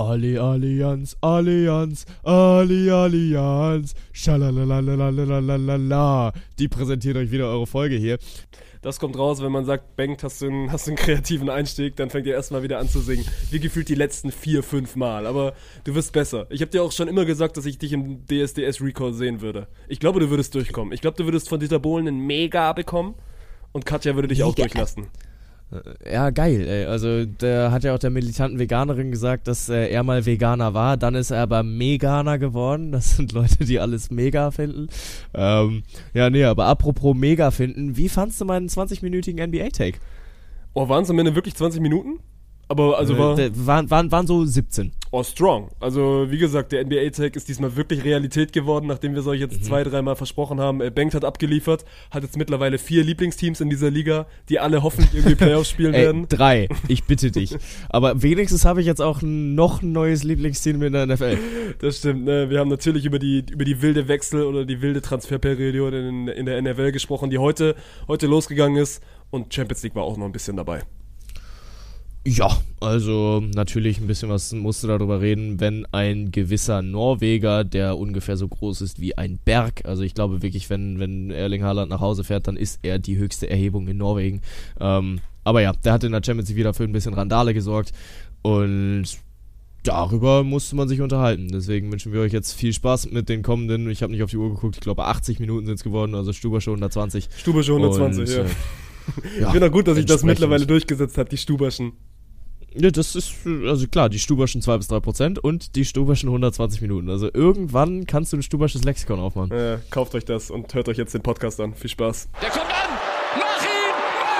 Allianz, Allianz, Allianz, schalalalalalalalala. Die präsentiert euch wieder eure Folge hier. Das kommt raus, wenn man sagt, Bengt, hast du einen kreativen Einstieg, dann fängt ihr erstmal wieder an zu singen. Wie gefühlt die letzten 4-5 Mal. Aber du wirst besser. Ich habe dir auch schon immer gesagt, dass ich dich im DSDS Recall sehen würde. Ich glaube, du würdest durchkommen. Ich glaube, du würdest von Dieter Bohlen einen Mega bekommen und Katja würde dich auch durchlassen. Ja, geil, ey. Also, der hat ja auch der militanten Veganerin gesagt, dass er mal Veganer war. Dann ist er aber Meganer geworden. Das sind Leute, die alles mega finden. Aber apropos mega finden, wie fandst du meinen 20-minütigen NBA-Take? Oh, waren es am Ende wirklich 20 Minuten? Aber also waren so 17. Oh, strong. Also wie gesagt, der NBA-Tag ist diesmal wirklich Realität geworden, nachdem wir es euch jetzt 2-3 Mal versprochen haben. Bengt hat abgeliefert, hat jetzt mittlerweile 4 Lieblingsteams in dieser Liga, die alle hoffentlich irgendwie Playoffs spielen werden. 3, ich bitte dich. Aber wenigstens habe ich jetzt auch noch ein neues Lieblingsteam in der NFL. Das stimmt, ne? Wir haben natürlich über die wilde Wechsel oder die wilde Transferperiode in der NFL gesprochen, die heute losgegangen ist, und Champions League war auch noch ein bisschen dabei. Ja, also natürlich ein bisschen was musst du darüber reden, wenn ein gewisser Norweger, der ungefähr so groß ist wie ein Berg, also ich glaube wirklich, wenn Erling Haaland nach Hause fährt, dann ist er die höchste Erhebung in Norwegen. Aber ja, der hat in der Champions League wieder für ein bisschen Randale gesorgt und darüber musste man sich unterhalten. Deswegen wünschen wir euch jetzt viel Spaß mit den kommenden, ich habe nicht auf die Uhr geguckt, ich glaube 80 Minuten sind es geworden, also Stubersche 120. Stubersche 120, ja. Ich finde auch gut, dass sich das mittlerweile durchgesetzt hat, die Stuberschen. Ja, das ist, also klar, die Stuberschen 2-3% und die Stuberschen 120 Minuten. Also irgendwann kannst du ein Stubersches Lexikon aufmachen. Ja, kauft euch das und hört euch jetzt den Podcast an. Viel Spaß. Der kommt an! Mach ihn!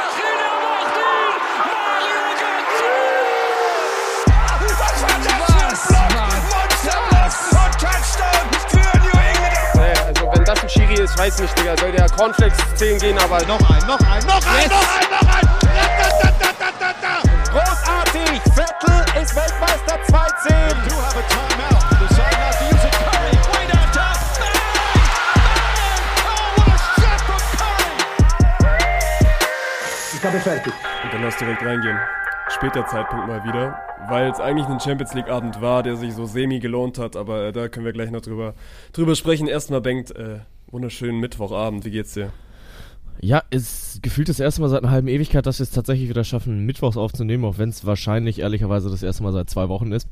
Also wenn das ein Schiri ist, weiß nicht, Digga. Soll der Cornflakes 10 gehen, aber noch ein! Großartig! Vettel ist Weltmeister 2-10! You have a timeout. Decide not to use it. Curry, way downtown. Bang! Oh, what a shot from Curry! Ich habe fertig. Und dann lass direkt reingehen. Später Zeitpunkt mal wieder, weil es eigentlich ein Champions League Abend war, der sich so semi gelohnt hat, aber da können wir gleich noch drüber sprechen. Erstmal, Bengt, wunderschönen Mittwochabend, wie geht's dir? Ja, ist gefühlt das erste Mal seit einer halben Ewigkeit, dass wir es tatsächlich wieder schaffen, mittwochs aufzunehmen, auch wenn es wahrscheinlich ehrlicherweise das erste Mal seit 2 Wochen ist.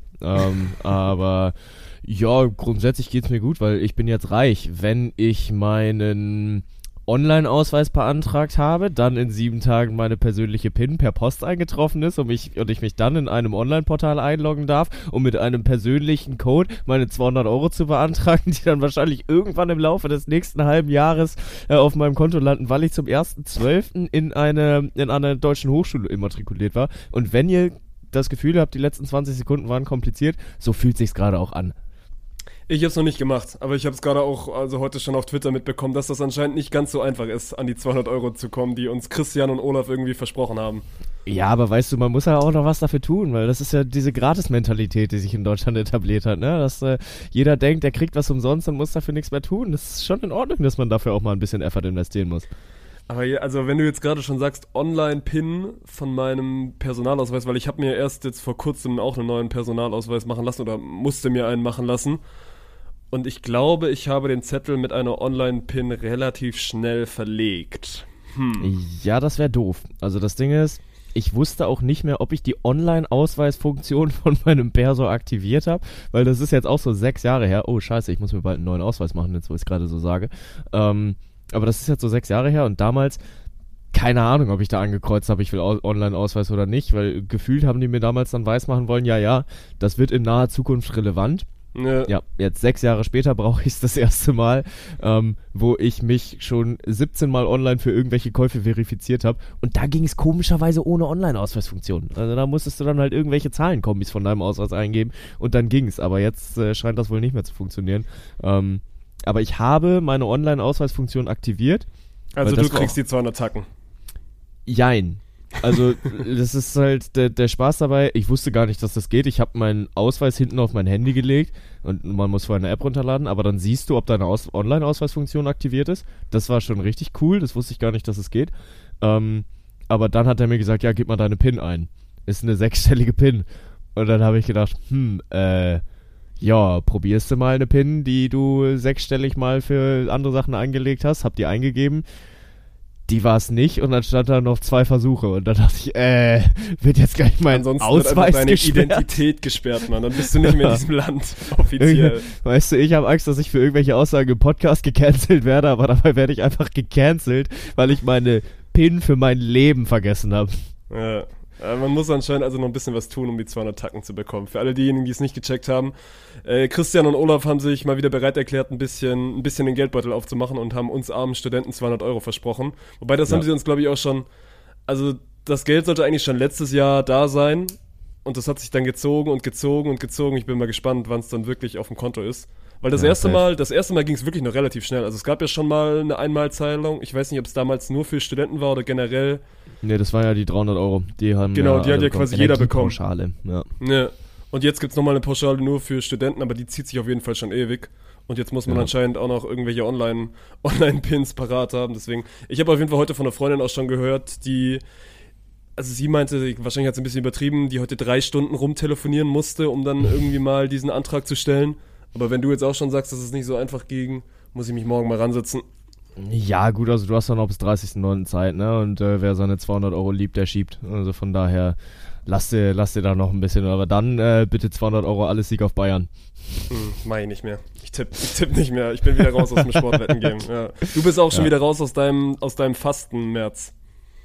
Aber ja, grundsätzlich geht's mir gut, weil ich bin jetzt reich. Wenn ich meinen Online-Ausweis beantragt habe, dann in 7 Tagen meine persönliche PIN per Post eingetroffen ist und ich mich dann in einem Online-Portal einloggen darf, um mit einem persönlichen Code meine 200 € zu beantragen, die dann wahrscheinlich irgendwann im Laufe des nächsten halben Jahres auf meinem Konto landen, weil ich zum 1.12. in einer deutschen Hochschule immatrikuliert war. Und wenn ihr das Gefühl habt, die letzten 20 Sekunden waren kompliziert, so fühlt sich's gerade auch an. Ich habe es noch nicht gemacht, aber ich habe es gerade auch heute schon auf Twitter mitbekommen, dass das anscheinend nicht ganz so einfach ist, an die 200 € zu kommen, die uns Christian und Olaf irgendwie versprochen haben. Ja, aber weißt du, man muss ja auch noch was dafür tun, weil das ist ja diese Gratis-Mentalität, die sich in Deutschland etabliert hat, ne? Dass jeder denkt, der kriegt was umsonst und muss dafür nichts mehr tun. Das ist schon in Ordnung, dass man dafür auch mal ein bisschen Effort investieren muss. Aber also wenn du jetzt gerade schon sagst, Online-PIN von meinem Personalausweis, weil ich habe mir erst jetzt vor kurzem auch einen neuen Personalausweis machen lassen oder musste mir einen machen lassen. Und ich glaube, ich habe den Zettel mit einer Online-PIN relativ schnell verlegt. Ja, das wäre doof. Also das Ding ist, ich wusste auch nicht mehr, ob ich die Online-Ausweisfunktion von meinem Perso aktiviert habe, weil das ist jetzt auch so 6 Jahre her. Oh scheiße, ich muss mir bald einen neuen Ausweis machen, jetzt wo ich es gerade so sage. Aber das ist jetzt so 6 Jahre her und damals, keine Ahnung, ob ich da angekreuzt habe, ich will Online-Ausweis oder nicht, weil gefühlt haben die mir damals dann weismachen wollen, ja, das wird in naher Zukunft relevant. Ja, jetzt 6 Jahre später brauche ich es das erste Mal, wo ich mich schon 17 Mal online für irgendwelche Käufe verifiziert habe. Und da ging es komischerweise ohne Online-Ausweisfunktion. Also da musstest du dann halt irgendwelche Zahlenkombis von deinem Ausweis eingeben und dann ging es. Aber jetzt scheint das wohl nicht mehr zu funktionieren. Aber ich habe meine Online-Ausweisfunktion aktiviert. Also du kriegst die 200 Tacken. Jein. Also das ist halt der Spaß dabei. Ich wusste gar nicht, dass das geht. Ich habe meinen Ausweis hinten auf mein Handy gelegt und man muss vorher eine App runterladen, aber dann siehst du, ob deine Online-Ausweisfunktion aktiviert ist. Das war schon richtig cool. Das wusste ich gar nicht, dass es geht. Aber dann hat er mir gesagt, ja, gib mal deine PIN ein. Ist eine 6-stellige PIN. Und dann habe ich gedacht, ja, probierst du mal eine PIN, die du sechsstellig mal für andere Sachen eingelegt hast, hab die eingegeben. Die war es nicht und dann stand da noch 2 Versuche und dann dachte ich, wird jetzt gleich mein Ansonsten Ausweis wird einfach deine gesperrt? Identität gesperrt, Mann. Dann bist du nicht mehr in diesem Land offiziell. Weißt du, ich habe Angst, dass ich für irgendwelche Aussagen im Podcast gecancelt werde, aber dabei werde ich einfach gecancelt, weil ich meine PIN für mein Leben vergessen habe. Ja. Man muss anscheinend also noch ein bisschen was tun, um die 200 Tacken zu bekommen. Für alle diejenigen, die es nicht gecheckt haben, Christian und Olaf haben sich mal wieder bereit erklärt, ein bisschen den Geldbeutel aufzumachen und haben uns armen Studenten 200 Euro versprochen. Wobei, das haben sie uns, glaube ich, auch schon, also das Geld sollte eigentlich schon letztes Jahr da sein und das hat sich dann gezogen und gezogen und gezogen. Ich bin mal gespannt, wann es dann wirklich auf dem Konto ist. Weil das erste Mal ging es wirklich noch relativ schnell. Also es gab ja schon mal eine Einmalzahlung. Ich weiß nicht, ob es damals nur für Studenten war oder generell. Nee, das waren ja die 300 Euro. Die haben genau, die hat ja quasi jeder bekommen. Pauschale, ja. Ja. Und jetzt gibt's nochmal eine Pauschale nur für Studenten, aber die zieht sich auf jeden Fall schon ewig. Und jetzt muss man anscheinend auch noch irgendwelche Online-Pins parat haben. Deswegen, ich habe auf jeden Fall heute von einer Freundin auch schon gehört, also sie meinte, wahrscheinlich hat sie ein bisschen übertrieben, die heute 3 Stunden rumtelefonieren musste, um dann irgendwie mal diesen Antrag zu stellen. Aber wenn du jetzt auch schon sagst, dass es nicht so einfach ging, muss ich mich morgen mal ransetzen. Ja, gut, also du hast dann noch bis 30.09. Zeit, ne? Und wer seine 200 Euro liebt, der schiebt. Also von daher, lass dir da noch ein bisschen. Aber dann bitte 200 Euro, alles Sieg auf Bayern. Mach ich nicht mehr. Ich tipp nicht mehr. Ich bin wieder raus aus dem Sportwetten-Game. Ja. Du bist auch schon wieder raus aus deinem Fasten-März.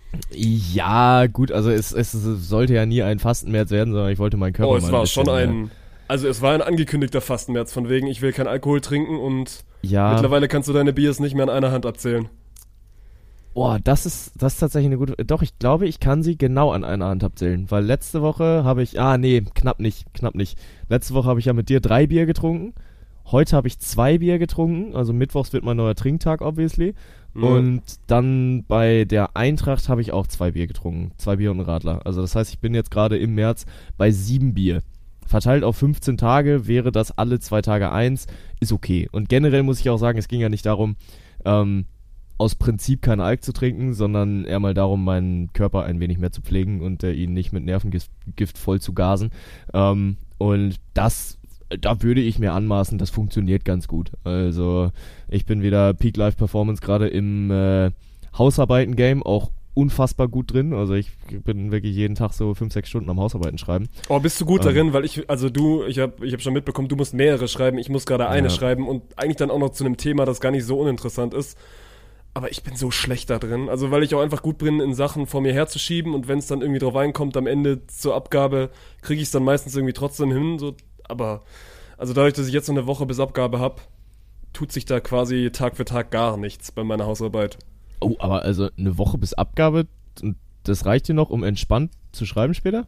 Ja, gut, also es sollte ja nie ein Fastenmärz werden, sondern ich wollte meinen Körper mal es war schon es war ein angekündigter Fastenmärz, von wegen, ich will keinen Alkohol trinken und mittlerweile kannst du deine Biers nicht mehr an einer Hand abzählen. Boah, das ist tatsächlich eine gute, doch, ich glaube, ich kann sie genau an einer Hand abzählen, weil letzte Woche habe ich, knapp nicht. Letzte Woche habe ich ja mit dir 3 Bier getrunken, heute habe ich 2 Bier getrunken, also mittwochs wird mein neuer Trinktag, obviously. Und dann bei der Eintracht habe ich auch 2 Bier getrunken. 2 Bier und ein Radler. Also das heißt, ich bin jetzt gerade im März bei 7 Bier. Verteilt auf 15 Tage wäre das alle 2 Tage 1. Ist okay. Und generell muss ich auch sagen, es ging ja nicht darum, aus Prinzip keinen Alk zu trinken, sondern eher mal darum, meinen Körper ein wenig mehr zu pflegen und ihn nicht mit Nervengift voll zu gasen. Und da würde ich mir anmaßen, das funktioniert ganz gut. Also ich bin wieder Peak Life Performance gerade im Hausarbeiten-Game auch unfassbar gut drin. Also ich bin wirklich jeden Tag so 5-6 Stunden am Hausarbeiten schreiben. Oh, bist du gut darin? Weil ich hab schon mitbekommen, du musst mehrere schreiben, ich muss gerade eine schreiben und eigentlich dann auch noch zu einem Thema, das gar nicht so uninteressant ist. Aber ich bin so schlecht da drin. Also weil ich auch einfach gut bin, in Sachen vor mir herzuschieben und wenn es dann irgendwie drauf einkommt, am Ende zur Abgabe, kriege ich es dann meistens irgendwie trotzdem hin. So. Aber also dadurch, dass ich jetzt noch eine Woche bis Abgabe habe, tut sich da quasi Tag für Tag gar nichts bei meiner Hausarbeit. Oh, aber also eine Woche bis Abgabe, das reicht dir noch, um entspannt zu schreiben später?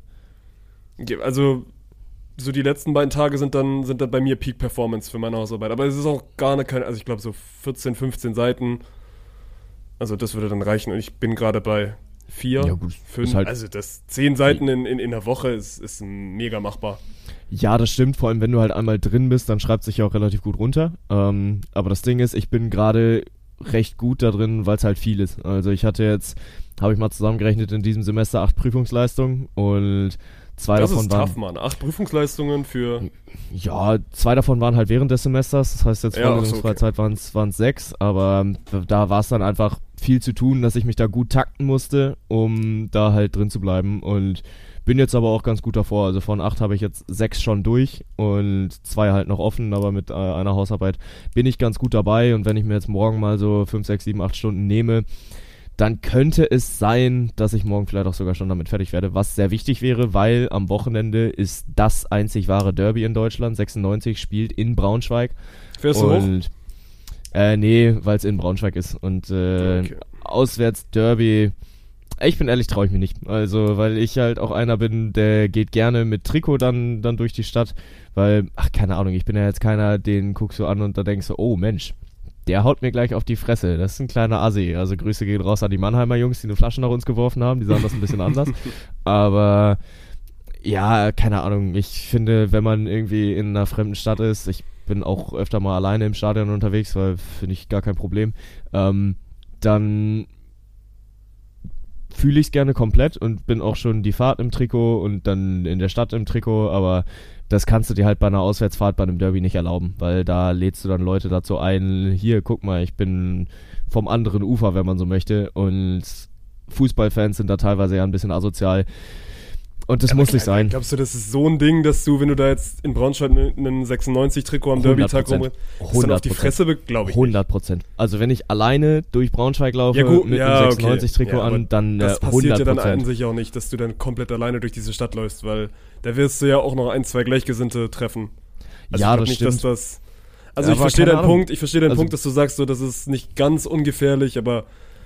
Also so die letzten beiden Tage sind dann bei mir Peak Performance für meine Hausarbeit. Aber es ist auch gar keine, also ich glaube so 14, 15 Seiten. Also das würde dann reichen und ich bin gerade bei 4, ja, gut, 5, halt also das 10 Seiten in der Woche ist mega machbar. Ja, das stimmt, vor allem wenn du halt einmal drin bist, dann schreibt sich ja auch relativ gut runter. Aber das Ding ist, ich bin gerade recht gut da drin, weil es halt viel ist. Also ich hatte jetzt, habe ich mal zusammengerechnet, in diesem Semester 8 Prüfungsleistungen und 2 das davon waren... Das ist tough, Mann. 8 Prüfungsleistungen für... Ja, 2 davon waren halt während des Semesters, das heißt jetzt Vorlesungsfreizeit waren es 6, aber da war es dann einfach viel zu tun, dass ich mich da gut takten musste, um da halt drin zu bleiben und bin jetzt aber auch ganz gut davor. Also von 8 habe ich jetzt 6 schon durch und 2 halt noch offen, aber mit einer Hausarbeit bin ich ganz gut dabei und wenn ich mir jetzt morgen mal so 5, 6, 7, 8 Stunden nehme, dann könnte es sein, dass ich morgen vielleicht auch sogar schon damit fertig werde, was sehr wichtig wäre, weil am Wochenende ist das einzig wahre Derby in Deutschland. 96 spielt in Braunschweig. Fährst du hoch? Nee, weil es in Braunschweig ist und okay. Auswärts Derby, ich bin ehrlich, traue ich mir nicht. Also, weil ich halt auch einer bin, der geht gerne mit Trikot dann durch die Stadt, weil, keine Ahnung, ich bin ja jetzt keiner, den guckst du an und da denkst du, oh Mensch, der haut mir gleich auf die Fresse. Das ist ein kleiner Assi. Also Grüße gehen raus an die Mannheimer Jungs, die eine Flasche nach uns geworfen haben. Die sahen das ein bisschen anders. Aber ja, keine Ahnung. Ich finde, wenn man irgendwie in einer fremden Stadt ist, ich bin auch öfter mal alleine im Stadion unterwegs, weil finde ich gar kein Problem, dann fühle ich es gerne komplett und bin auch schon die Fahrt im Trikot und dann in der Stadt im Trikot, aber das kannst du dir halt bei einer Auswärtsfahrt bei einem Derby nicht erlauben, weil da lädst du dann Leute dazu ein, hier, guck mal, ich bin vom anderen Ufer, wenn man so möchte, und Fußballfans sind da teilweise ja ein bisschen asozial. Und das muss nicht sein. Glaubst du, das ist so ein Ding, dass du, wenn du da jetzt in Braunschweig einen 96-Trikot am Derby-Tag rumrennst, dann auf die Fresse, glaube ich 100%. Also wenn ich alleine durch Braunschweig laufe mit einem 96-Trikot an, dann 100%. Das passiert ja dann an sich auch nicht, dass du dann komplett alleine durch diese Stadt läufst, weil da wirst du ja auch noch 1, 2 Gleichgesinnte treffen. Also ja, ich das nicht, stimmt. dass das... Also ich verstehe deinen Punkt, dass du sagst, so, das ist nicht ganz ungefährlich, aber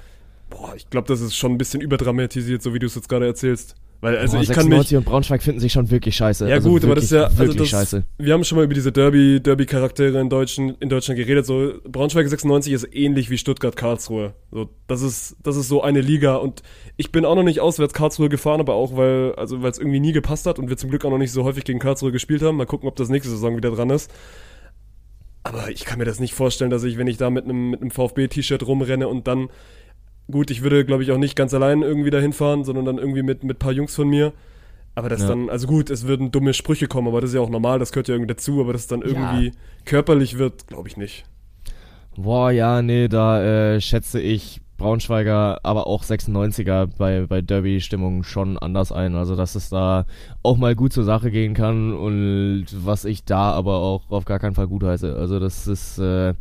ich glaube, das ist schon ein bisschen überdramatisiert, so wie du es jetzt gerade erzählst. Weil, also ich 96 und Braunschweig finden sich schon wirklich scheiße. Ja, also gut, aber das ist ja wirklich scheiße. Wir haben schon mal über diese Derby-Charaktere in Deutschland geredet. So, Braunschweig 96 ist ähnlich wie Stuttgart-Karlsruhe. So, das ist so eine Liga. Und ich bin auch noch nicht auswärts Karlsruhe gefahren, aber auch, weil es irgendwie nie gepasst hat und wir zum Glück auch noch nicht so häufig gegen Karlsruhe gespielt haben. Mal gucken, ob das nächste Saison wieder dran ist. Aber ich kann mir das nicht vorstellen, dass ich, wenn ich da mit einem VfB-T-Shirt rumrenne und dann... Gut, ich würde, glaube ich, auch nicht ganz allein irgendwie dahin fahren, sondern dann irgendwie mit ein paar Jungs von mir. Aber das dann, also gut, es würden dumme Sprüche kommen, aber das ist ja auch normal, das gehört ja irgendwie dazu, aber dass es dann irgendwie körperlich wird, glaube ich nicht. Boah, ja, nee, da schätze ich Braunschweiger, aber auch 96er bei Derby-Stimmung schon anders ein. Also, dass es da auch mal gut zur Sache gehen kann und was ich da aber auch auf gar keinen Fall gut heiße. Also, das ist...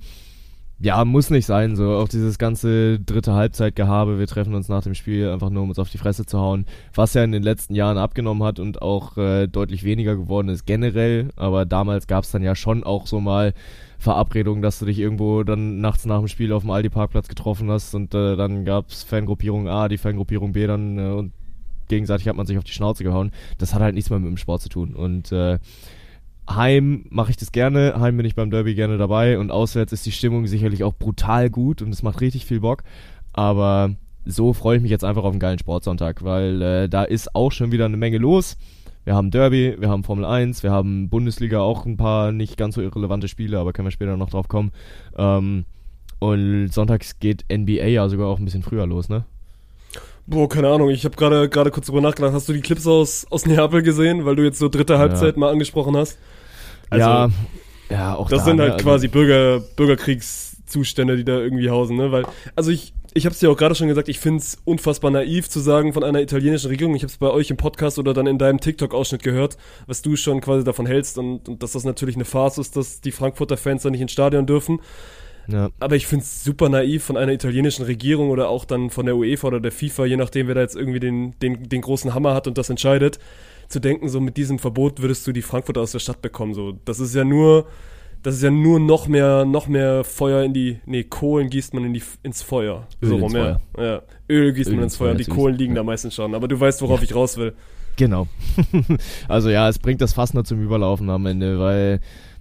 Ja, muss nicht sein, so auch dieses ganze dritte Halbzeitgehabe, wir treffen uns nach dem Spiel einfach nur, um uns auf die Fresse zu hauen, was ja in den letzten Jahren abgenommen hat und auch deutlich weniger geworden ist generell, aber damals gab es dann ja schon auch so mal Verabredungen, dass du dich irgendwo dann nachts nach dem Spiel auf dem Aldi-Parkplatz getroffen hast und dann gab es Fangruppierung A, die Fangruppierung B dann und gegenseitig hat man sich auf die Schnauze gehauen. Das hat halt nichts mehr mit dem Sport zu tun und Heim mache ich das gerne, heim bin ich beim Derby gerne dabei und auswärts ist die Stimmung sicherlich auch brutal gut und es macht richtig viel Bock, aber so freue ich mich jetzt einfach auf einen geilen Sportsonntag, weil da ist auch schon wieder eine Menge los. Wir haben Derby, wir haben Formel 1, wir haben Bundesliga, auch ein paar nicht ganz so irrelevante Spiele, aber können wir später noch drauf kommen. Und sonntags geht NBA ja sogar auch ein bisschen früher los, ne? Boah, keine Ahnung, ich habe gerade kurz drüber nachgedacht. Hast du die Clips aus Neapel gesehen, weil du jetzt so dritte Halbzeit mal angesprochen hast? Also, ja, auch das sind halt quasi Bürgerkriegszustände, die da irgendwie hausen, ne? Weil, also ich habe es dir auch gerade schon gesagt, ich finde es unfassbar naiv zu sagen von einer italienischen Regierung. Ich habe es bei euch im Podcast oder dann in deinem TikTok-Ausschnitt gehört, was du schon quasi davon hältst und dass das natürlich eine Farce ist, dass die Frankfurter Fans da nicht ins Stadion dürfen. Ja. Aber ich finde es super naiv von einer italienischen Regierung oder auch dann von der UEFA oder der FIFA, je nachdem, wer da jetzt irgendwie den großen Hammer hat und das entscheidet, zu denken, so mit diesem Verbot würdest du die Frankfurter aus der Stadt bekommen. So, das ist ja nur noch mehr Feuer Kohlen gießt man ins Feuer. Öl ins Feuer. Ja. Öl gießt man ins Feuer. Die Kohlen liegen da meistens schon. Aber du weißt, worauf ich raus will. Genau. Also ja, es bringt das Fass nur zum Überlaufen am Ende, weil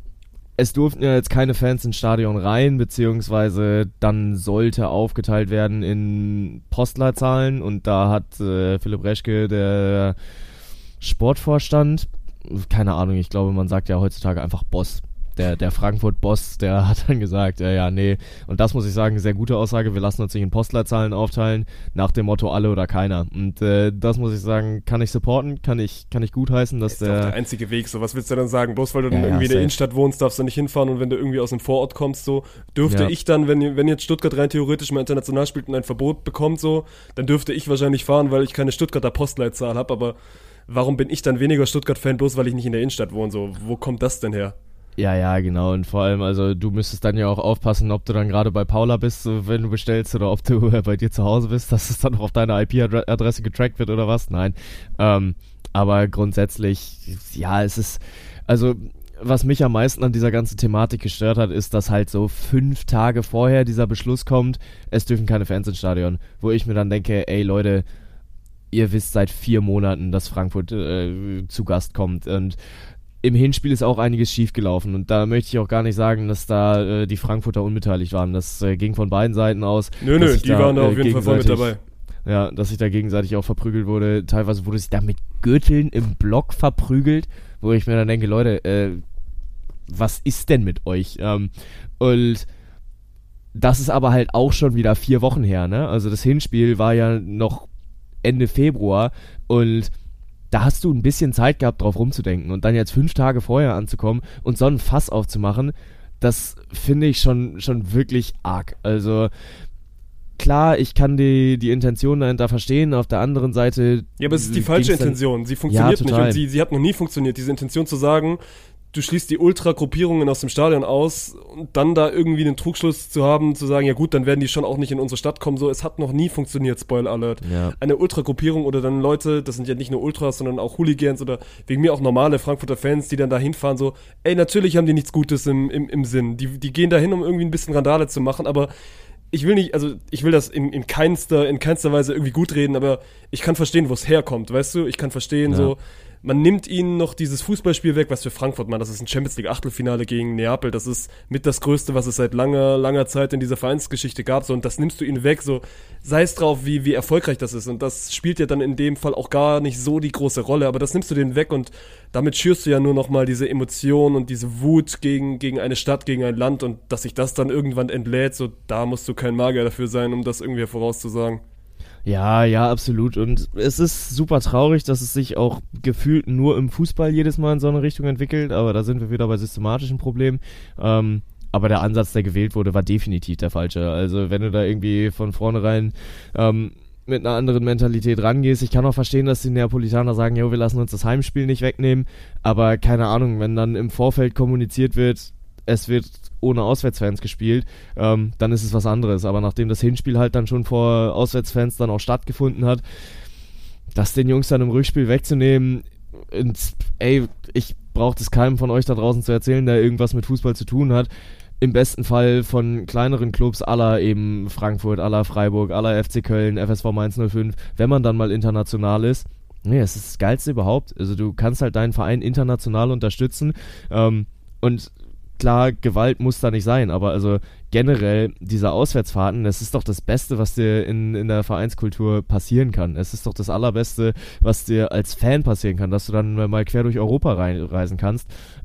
es durften ja jetzt keine Fans ins Stadion rein, beziehungsweise dann sollte aufgeteilt werden in Postleitzahlen und da hat Philipp Reschke, der Sportvorstand, keine Ahnung, ich glaube, man sagt ja heutzutage einfach Boss. Der Frankfurt-Boss, der hat dann gesagt, nee. Und das muss ich sagen, sehr gute Aussage. Wir lassen uns nicht in Postleitzahlen aufteilen, nach dem Motto alle oder keiner. Und das muss ich sagen, kann ich supporten, kann ich gutheißen, dass das ist doch der einzige Weg. So, was willst du dann sagen? Bloß weil du dann irgendwie in der Innenstadt wohnst, darfst du nicht hinfahren und wenn du irgendwie aus einem Vorort kommst, so dürfte ich dann, wenn jetzt Stuttgart rein theoretisch mal international spielt und ein Verbot bekommt, so, dann dürfte ich wahrscheinlich fahren, weil ich keine Stuttgarter Postleitzahl habe. Aber warum bin ich dann weniger Stuttgart-Fan, bloß weil ich nicht in der Innenstadt wohne? So, wo kommt das denn her? Ja, genau. Und vor allem, also du müsstest dann ja auch aufpassen, ob du dann gerade bei Paula bist, wenn du bestellst, oder ob du bei dir zu Hause bist, dass es dann auch auf deine IP-Adresse getrackt wird oder was. Nein. Aber grundsätzlich, ja, es ist, also was mich am meisten an dieser ganzen Thematik gestört hat, ist, dass halt so 5 Tage vorher dieser Beschluss kommt, es dürfen keine Fans ins Stadion. Wo ich mir dann denke, ey Leute, ihr wisst seit 4 Monaten, dass Frankfurt zu Gast kommt und im Hinspiel ist auch einiges schiefgelaufen und da möchte ich auch gar nicht sagen, dass da die Frankfurter unbeteiligt waren. Das ging von beiden Seiten aus. Nö, die waren da auf jeden Fall voll mit dabei. Ja, dass sich da gegenseitig auch verprügelt wurde. Teilweise wurde sich da mit Gürteln im Block verprügelt, wo ich mir dann denke, Leute, was ist denn mit euch? Und das ist aber halt auch schon wieder 4 Wochen her, ne? Also das Hinspiel war ja noch Ende Februar und da hast du ein bisschen Zeit gehabt, drauf rumzudenken und dann jetzt 5 Tage vorher anzukommen und so ein Fass aufzumachen, das finde ich schon wirklich arg. Also klar, ich kann die Intention dahinter verstehen, auf der anderen Seite... Ja, aber es ist die falsche Intention, sie funktioniert nicht und sie hat noch nie funktioniert, diese Intention zu sagen, du schließt die Ultra-Gruppierungen aus dem Stadion aus und dann da irgendwie einen Trugschluss zu haben, zu sagen, ja gut, dann werden die schon auch nicht in unsere Stadt kommen, so, es hat noch nie funktioniert, Spoiler Alert. Ja. Eine Ultra-Gruppierung oder dann Leute, das sind ja nicht nur Ultras, sondern auch Hooligans oder wegen mir auch normale Frankfurter Fans, die dann da hinfahren, so, ey, natürlich haben die nichts Gutes im Sinn, die gehen da hin, um irgendwie ein bisschen Randale zu machen, aber ich will das in keinster Weise irgendwie gut reden, aber ich kann verstehen, wo es herkommt, weißt du? Ich kann verstehen, so, man nimmt ihnen noch dieses Fußballspiel weg, was für Frankfurt, man, das ist ein Champions League Achtelfinale gegen Neapel, das ist mit das Größte, was es seit langer Zeit in dieser Vereinsgeschichte gab, so, und das nimmst du ihnen weg, so, sei es drauf, wie erfolgreich das ist, und das spielt ja dann in dem Fall auch gar nicht so die große Rolle, aber das nimmst du denen weg und damit schürst du ja nur nochmal diese Emotion und diese Wut gegen eine Stadt, gegen ein Land, und dass sich das dann irgendwann entlädt, so, da musst du kein Magier dafür sein, um das irgendwie vorauszusagen. Ja, absolut. Und es ist super traurig, dass es sich auch gefühlt nur im Fußball jedes Mal in so eine Richtung entwickelt, aber da sind wir wieder bei systematischen Problemen. Aber der Ansatz, der gewählt wurde, war definitiv der falsche. Also wenn du da irgendwie von vornherein mit einer anderen Mentalität rangehst, ich kann auch verstehen, dass die Neapolitaner sagen, jo, wir lassen uns das Heimspiel nicht wegnehmen, aber keine Ahnung, wenn dann im Vorfeld kommuniziert wird, es wird ohne Auswärtsfans gespielt, dann ist es was anderes. Aber nachdem das Hinspiel halt dann schon vor Auswärtsfans dann auch stattgefunden hat, das den Jungs dann im Rückspiel wegzunehmen, und ey, ich brauche das keinem von euch da draußen zu erzählen, der irgendwas mit Fußball zu tun hat. Im besten Fall von kleineren Clubs aller eben Frankfurt, aller Freiburg, aller FC Köln, FSV Mainz 05, wenn man dann mal international ist. Nee, es ist das Geilste überhaupt. Also du kannst halt deinen Verein international unterstützen, und klar, Gewalt muss da nicht sein, aber also generell diese Auswärtsfahrten, das ist doch das Beste, was dir in der Vereinskultur passieren kann. Es ist doch das Allerbeste, was dir als Fan passieren kann, dass du dann mal quer durch Europa reisen kannst.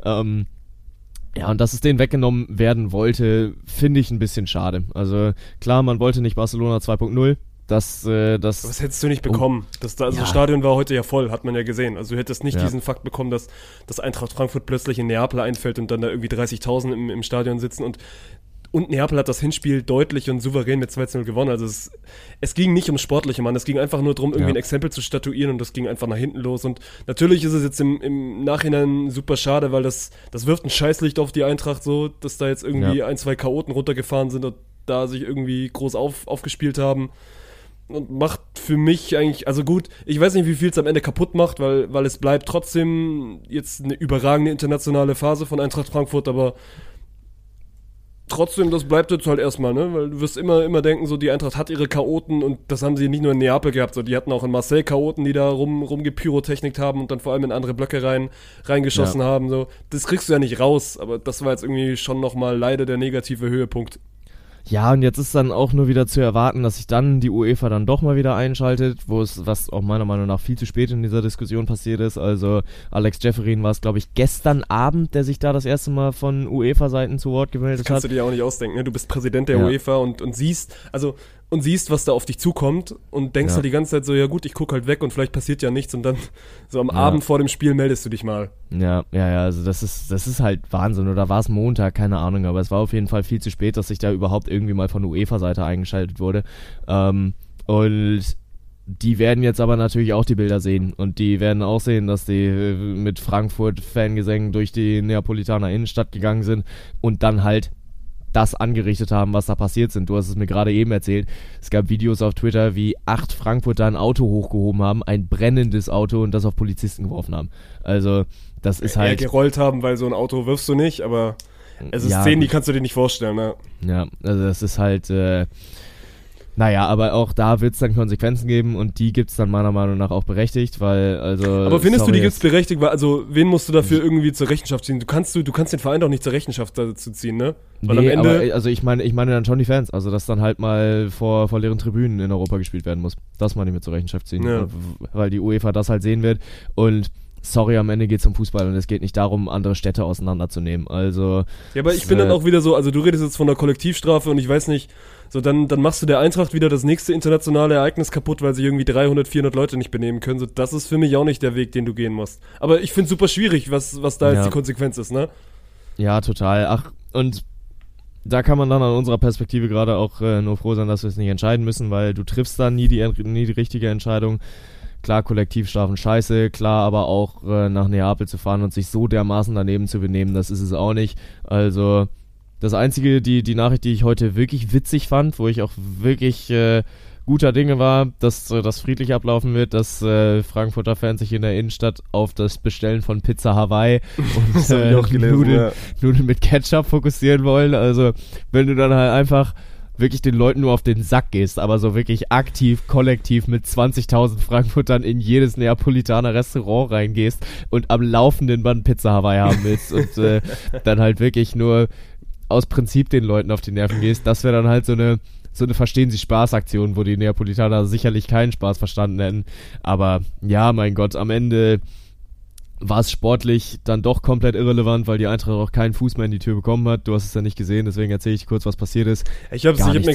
Ja, und dass es denen weggenommen werden wollte, finde ich ein bisschen schade. Also klar, man wollte nicht Barcelona 2.0. Das hättest du nicht bekommen. Das Stadion war heute ja voll, hat man ja gesehen. Also du hättest nicht diesen Fakt bekommen, dass das Eintracht Frankfurt plötzlich in Neapel einfällt und dann da irgendwie 30.000 im Stadion sitzen. Und Neapel hat das Hinspiel deutlich und souverän mit 2-0 gewonnen. Also es ging nicht ums Sportliche, Mann. Es ging einfach nur darum, irgendwie ein Exempel zu statuieren, und das ging einfach nach hinten los. Und natürlich ist es jetzt im Nachhinein super schade, weil das wirft ein Scheißlicht auf die Eintracht so, dass da jetzt irgendwie 1-2 Chaoten runtergefahren sind und da sich irgendwie groß aufgespielt haben. Und macht für mich eigentlich, also gut, ich weiß nicht, wie viel es am Ende kaputt macht, weil es bleibt trotzdem jetzt eine überragende internationale Phase von Eintracht Frankfurt, aber trotzdem, das bleibt jetzt halt erstmal, ne, weil du wirst immer denken, so, die Eintracht hat ihre Chaoten, und das haben sie nicht nur in Neapel gehabt, so, die hatten auch in Marseille Chaoten, die da rumgepyrotechnikt haben und dann vor allem in andere Blöcke reingeschossen haben, so, das kriegst du ja nicht raus, aber das war jetzt irgendwie schon nochmal leider der negative Höhepunkt. Ja, und jetzt ist dann auch nur wieder zu erwarten, dass sich dann die UEFA dann doch mal wieder einschaltet, was auch meiner Meinung nach viel zu spät in dieser Diskussion passiert ist. Also Alex Jefferin war es, glaube ich, gestern Abend, der sich da das erste Mal von UEFA-Seiten zu Wort gemeldet hat. Das kannst du dir auch nicht ausdenken, ne? Du bist Präsident der UEFA und siehst, was da auf dich zukommt, und denkst halt die ganze Zeit so, ja gut, ich guck halt weg und vielleicht passiert ja nichts, und dann so am Abend vor dem Spiel meldest du dich mal. Ja, also das ist halt Wahnsinn. Oder war es Montag, keine Ahnung, aber es war auf jeden Fall viel zu spät, dass sich da überhaupt irgendwie mal von der UEFA-Seite eingeschaltet wurde. Und die werden jetzt aber natürlich auch die Bilder sehen, und die werden auch sehen, dass die mit Frankfurt-Fangesängen durch die Neapolitaner Innenstadt gegangen sind und dann halt das angerichtet haben, was da passiert sind. Du hast es mir gerade eben erzählt. Es gab Videos auf Twitter, wie 8 Frankfurter ein Auto hochgehoben haben, ein brennendes Auto, und das auf Polizisten geworfen haben. Also, das ist halt... gerollt haben, weil so ein Auto wirfst du nicht, aber es ist Szenen, die kannst du dir nicht vorstellen, ne? Ja, also das ist halt... Naja, aber auch da wird es dann Konsequenzen geben, und die gibt es dann meiner Meinung nach auch berechtigt, weil, also... Aber findest du, die gibt's berechtigt? Weil, also, wen musst du dafür irgendwie zur Rechenschaft ziehen? Du kannst den Verein doch nicht zur Rechenschaft dazu ziehen, ne? Weil am Ende, aber, also ich meine dann schon die Fans, also dass dann halt mal vor leeren Tribünen in Europa gespielt werden muss. Das meine ich mir zur Rechenschaft ziehen, weil die UEFA das halt sehen wird, und sorry, am Ende geht's um Fußball und es geht nicht darum, andere Städte auseinanderzunehmen. Also ja, aber ich bin dann auch wieder so, also du redest jetzt von der Kollektivstrafe und ich weiß nicht, so dann machst du der Eintracht wieder das nächste internationale Ereignis kaputt, weil sich irgendwie 300, 400 Leute nicht benehmen können. So, das ist für mich auch nicht der Weg, den du gehen musst. Aber ich finde super schwierig, was da jetzt die Konsequenz ist, ne? Ja, total. Ach, und da kann man dann an unserer Perspektive gerade auch nur froh sein, dass wir es nicht entscheiden müssen, weil du triffst dann nie die richtige Entscheidung. Klar, Kollektivstrafen scheiße, klar, aber auch nach Neapel zu fahren und sich so dermaßen daneben zu benehmen, das ist es auch nicht. Also das Einzige, die Nachricht, die ich heute wirklich witzig fand, wo ich auch wirklich guter Dinge war, dass das friedlich ablaufen wird, dass Frankfurter Fans sich in der Innenstadt auf das Bestellen von Pizza Hawaii und Nudeln mit Ketchup fokussieren wollen. Also wenn du dann halt einfach wirklich den Leuten nur auf den Sack gehst, aber so wirklich aktiv, kollektiv mit 20.000 Frankfurtern in jedes Neapolitaner Restaurant reingehst und am laufenden Band Pizza Hawaii haben willst und dann halt wirklich nur aus Prinzip den Leuten auf die Nerven gehst, das wäre dann halt so eine Verstehen-Sie-Spaß-Aktion, wo die Neapolitaner sicherlich keinen Spaß verstanden hätten. Aber ja, mein Gott, am Ende war es sportlich dann doch komplett irrelevant, weil die Eintracht auch keinen Fuß mehr in die Tür bekommen hat. Du hast es ja nicht gesehen, deswegen erzähle ich kurz, was passiert ist. Ich habe mir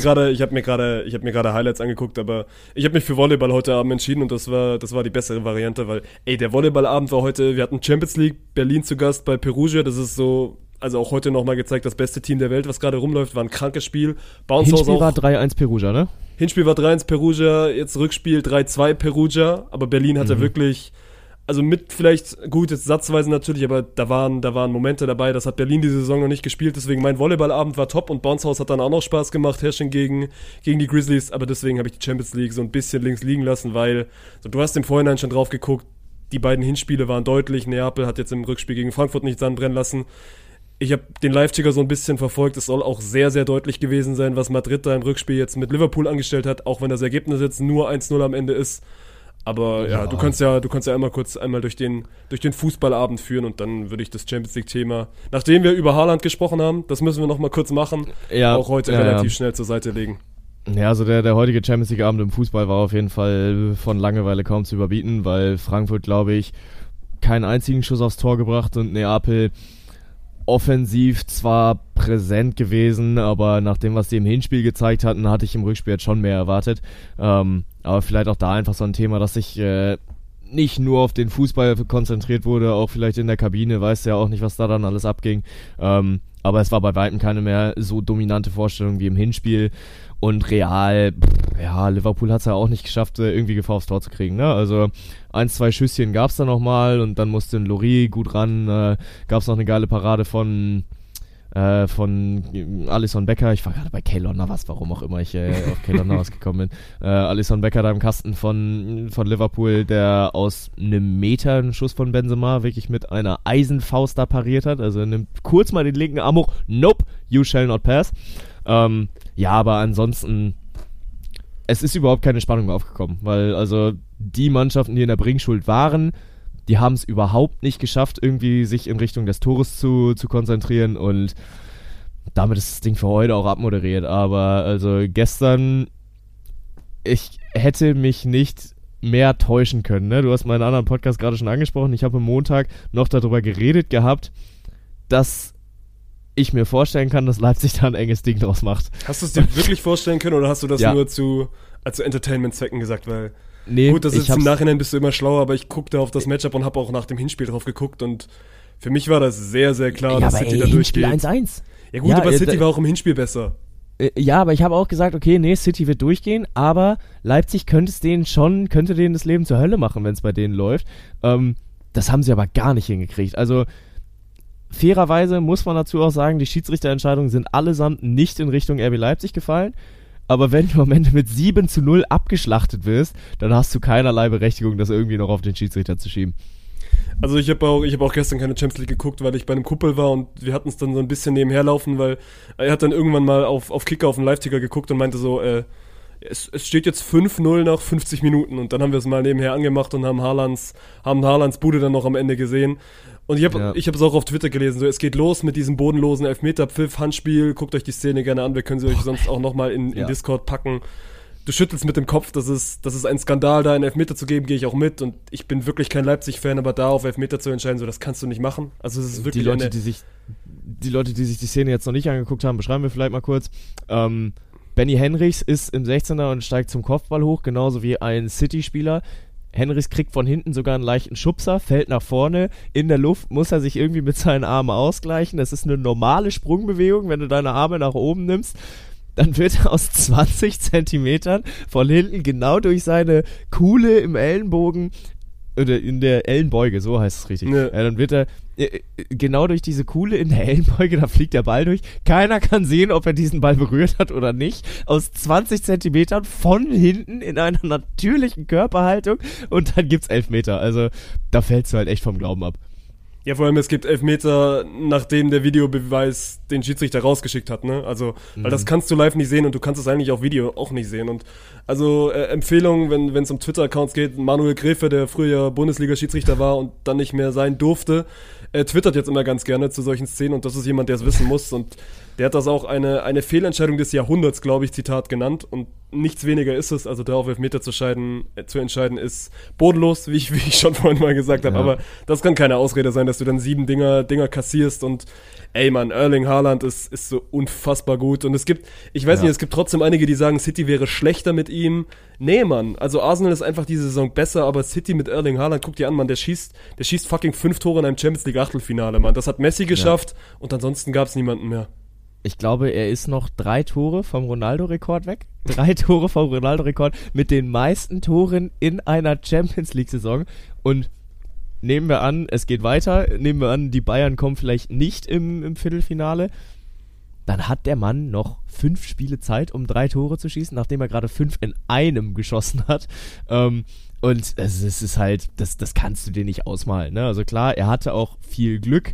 gerade Highlights angeguckt, aber ich habe mich für Volleyball heute Abend entschieden und das war die bessere Variante, weil der Volleyballabend war heute, wir hatten Champions League Berlin zu Gast bei Perugia, das ist so, also auch heute nochmal gezeigt, das beste Team der Welt, was gerade rumläuft, war ein krankes Spiel. Hinspiel war 3-1 Perugia, ne? Hinspiel war 3-1 Perugia, jetzt Rückspiel 3-2 Perugia, aber Berlin hatte wirklich, also mit vielleicht, gut, jetzt satzweise natürlich, aber da waren Momente dabei, das hat Berlin diese Saison noch nicht gespielt, deswegen mein Volleyballabend war top und Bounce House hat dann auch noch Spaß gemacht, Herrschen gegen die Grizzlies, aber deswegen habe ich die Champions League so ein bisschen links liegen lassen, weil so, du hast im Vorhinein schon drauf geguckt, die beiden Hinspiele waren deutlich, Neapel hat jetzt im Rückspiel gegen Frankfurt nichts anbrennen lassen. Ich habe den Live-Ticker so ein bisschen verfolgt. Es soll auch sehr, sehr deutlich gewesen sein, was Madrid da im Rückspiel jetzt mit Liverpool angestellt hat, auch wenn das Ergebnis jetzt nur 1-0 am Ende ist. Aber ja, du kannst ja einmal durch den Fußballabend führen und dann würde ich das Champions League-Thema, nachdem wir über Haaland gesprochen haben, das müssen wir noch mal kurz machen, auch heute relativ schnell zur Seite legen. Ja, also der heutige Champions League-Abend im Fußball war auf jeden Fall von Langeweile kaum zu überbieten, weil Frankfurt, glaube ich, keinen einzigen Schuss aufs Tor gebracht und Neapel offensiv zwar präsent gewesen, aber nach dem, was die im Hinspiel gezeigt hatten, hatte ich im Rückspiel jetzt schon mehr erwartet. Aber vielleicht auch da einfach so ein Thema, dass sich nicht nur auf den Fußball konzentriert wurde, auch vielleicht in der Kabine, weißt ja auch nicht, was da dann alles abging. Aber es war bei weitem keine mehr so dominante Vorstellung wie im Hinspiel. Und Real, Liverpool hat es ja auch nicht geschafft, irgendwie Gefahr aufs Tor zu kriegen, ne? Also 1-2 Schüsschen gab es da nochmal und dann musste ein Lori gut ran, gab es noch eine geile Parade von Alisson Becker. Ich war gerade bei Keylor Navas, warum auch immer ich auf Keylor Navas gekommen bin. Alisson Becker da im Kasten von Liverpool, der aus einem Meter einen Schuss von Benzema wirklich mit einer Eisenfaust da pariert hat. Also nimmt kurz mal den linken Arm hoch. Nope, you shall not pass. Ja, aber ansonsten, es ist überhaupt keine Spannung mehr aufgekommen, weil also die Mannschaften, die in der Bringschuld waren, die haben es überhaupt nicht geschafft, irgendwie sich in Richtung des Tores zu konzentrieren und damit ist das Ding für heute auch abmoderiert. Aber also gestern, ich hätte mich nicht mehr täuschen können, ne? Du hast meinen anderen Podcast gerade schon angesprochen, ich habe am Montag noch darüber geredet gehabt, dass ich mir vorstellen kann, dass Leipzig da ein enges Ding draus macht. Hast du es dir wirklich vorstellen können oder hast du das nur zu Entertainment-Zwecken gesagt? Weil nee, gut, das ist im Nachhinein bist du immer schlauer, aber ich guckte auf das Matchup und habe auch nach dem Hinspiel drauf geguckt und für mich war das sehr, sehr klar, dass City da durchgeht. Hinspiel 1-1. Ja gut, aber City war auch im Hinspiel besser. Ja, aber ich habe auch gesagt, okay, nee, City wird durchgehen, aber Leipzig könnte denen das Leben zur Hölle machen, wenn es bei denen läuft. Das haben sie aber gar nicht hingekriegt. Also fairerweise muss man dazu auch sagen, die Schiedsrichterentscheidungen sind allesamt nicht in Richtung RB Leipzig gefallen. Aber wenn du am Ende mit 7-0 abgeschlachtet wirst, dann hast du keinerlei Berechtigung, das irgendwie noch auf den Schiedsrichter zu schieben. Also ich hab auch gestern keine Champions League geguckt, weil ich bei einem Kumpel war und wir hatten es dann so ein bisschen nebenher laufen, weil er hat dann irgendwann mal auf Kicker auf den Live-Ticker geguckt und meinte so, es steht jetzt 5-0 nach 50 Minuten und dann haben wir es mal nebenher angemacht und haben Haalands Bude dann noch am Ende gesehen. Und ich habe es auch auf Twitter gelesen, so es geht los mit diesem bodenlosen Elfmeterpfiff, Handspiel, guckt euch die Szene gerne an, wir können sie euch sonst auch nochmal in Discord packen. du schüttelst mit dem Kopf, das ist ein Skandal, da einen Elfmeter zu geben, gehe ich auch mit. Und ich bin wirklich kein Leipzig-Fan, aber da auf Elfmeter zu entscheiden, so, das kannst du nicht machen. Also es ist wirklich die Leute, die sich die Szene jetzt noch nicht angeguckt haben, beschreiben wir vielleicht mal kurz. Benny Henrichs ist im 16er und steigt zum Kopfball hoch, genauso wie ein City-Spieler. Henrichs kriegt von hinten sogar einen leichten Schubser, fällt nach vorne. In der Luft muss er sich irgendwie mit seinen Armen ausgleichen. Das ist eine normale Sprungbewegung, wenn du deine Arme nach oben nimmst. Dann wird er aus 20 Zentimetern von hinten genau durch seine Kuhle im Ellenbogen, oder in der Ellenbeuge, so heißt es richtig. Ja. Dann wird er genau durch diese Kuhle in der Ellenbeuge, da fliegt der Ball durch. Keiner kann sehen, ob er diesen Ball berührt hat oder nicht. Aus 20 Zentimetern von hinten in einer natürlichen Körperhaltung und dann gibt's Elfmeter. Also da fällst du halt echt vom Glauben ab. Ja, vor allem, es gibt Elfmeter, nachdem der Videobeweis den Schiedsrichter rausgeschickt hat, ne? Also, weil das kannst du live nicht sehen und du kannst es eigentlich auf Video auch nicht sehen. Und also Empfehlung, wenn es um Twitter-Accounts geht, Manuel Gräfe, der früher Bundesliga-Schiedsrichter war und dann nicht mehr sein durfte, twittert jetzt immer ganz gerne zu solchen Szenen und das ist jemand, der es wissen muss. Und der hat das auch eine Fehlentscheidung des Jahrhunderts, glaube ich, Zitat genannt. Und nichts weniger ist es. Also da auf Elfmeter zu entscheiden, ist bodenlos, wie ich schon vorhin mal gesagt habe. Aber das kann keine Ausrede sein, dass du dann 7 Dinger kassierst. Und ey Mann, Erling Haaland ist so unfassbar gut. Und es gibt trotzdem einige, die sagen, City wäre schlechter mit ihm. Nee, Mann. Also Arsenal ist einfach diese Saison besser, aber City mit Erling Haaland, guck dir an, Mann, der schießt fucking 5 Tore in einem Champions League Achtelfinale, Mann. Das hat Messi geschafft und ansonsten gab's niemanden mehr. Ich glaube, er ist noch 3 Tore vom Ronaldo-Rekord weg. 3 Tore vom Ronaldo-Rekord mit den meisten Toren in einer Champions-League-Saison. Und nehmen wir an, es geht weiter. Nehmen wir an, die Bayern kommen vielleicht nicht im Viertelfinale. Dann hat der Mann noch 5 Spiele Zeit, um 3 Tore zu schießen, nachdem er gerade 5 in einem geschossen hat. Und es ist halt, das kannst du dir nicht ausmalen. Ne? Also klar, er hatte auch viel Glück.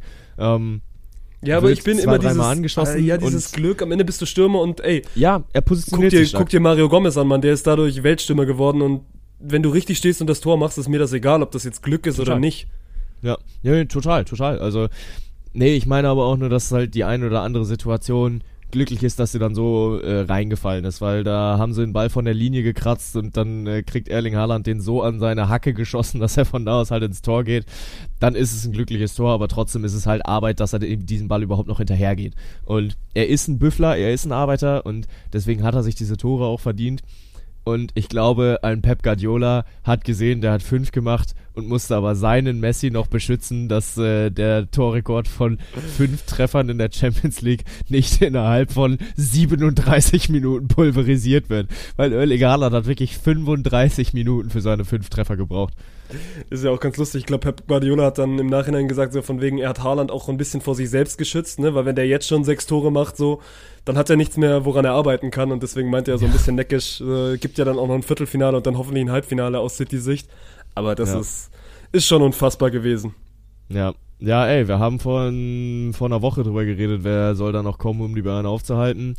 Ja, aber ich bin immer angeschossen dieses Glück, am Ende bist du Stürmer und ey. Ja, er positioniert sich stark. Guck dir Mario Gomez an, Mann, der ist dadurch Weltstürmer geworden und wenn du richtig stehst und das Tor machst, ist mir das egal, ob das jetzt Glück ist oder nicht. Ja, total. Also, nee, ich meine aber auch nur, dass halt die eine oder andere Situation glücklich ist, dass sie dann so reingefallen ist, weil da haben sie den Ball von der Linie gekratzt und dann kriegt Erling Haaland den so an seine Hacke geschossen, dass er von da aus halt ins Tor geht. Dann ist es ein glückliches Tor, aber trotzdem ist es halt Arbeit, dass er diesen Ball überhaupt noch hinterhergeht. Und er ist ein Büffler, er ist ein Arbeiter und deswegen hat er sich diese Tore auch verdient. Und ich glaube, ein Pep Guardiola hat gesehen, der hat 5 gemacht und musste aber seinen Messi noch beschützen, dass der Torrekord von 5 Treffern in der Champions League nicht innerhalb von 37 Minuten pulverisiert wird. Weil Erling Haaland hat wirklich 35 Minuten für seine 5 Treffer gebraucht. Ist ja auch ganz lustig. Ich glaube, Pep Guardiola hat dann im Nachhinein gesagt, so von wegen, er hat Haaland auch ein bisschen vor sich selbst geschützt, ne? Weil wenn der jetzt schon 6 Tore macht, so, dann hat er nichts mehr, woran er arbeiten kann und deswegen meint er so ein bisschen neckisch, gibt ja dann auch noch ein Viertelfinale und dann hoffentlich ein Halbfinale aus City-Sicht. Aber das ist schon unfassbar gewesen. Ja, ey, wir haben vor einer Woche drüber geredet, wer soll da noch kommen, um die Bayern aufzuhalten.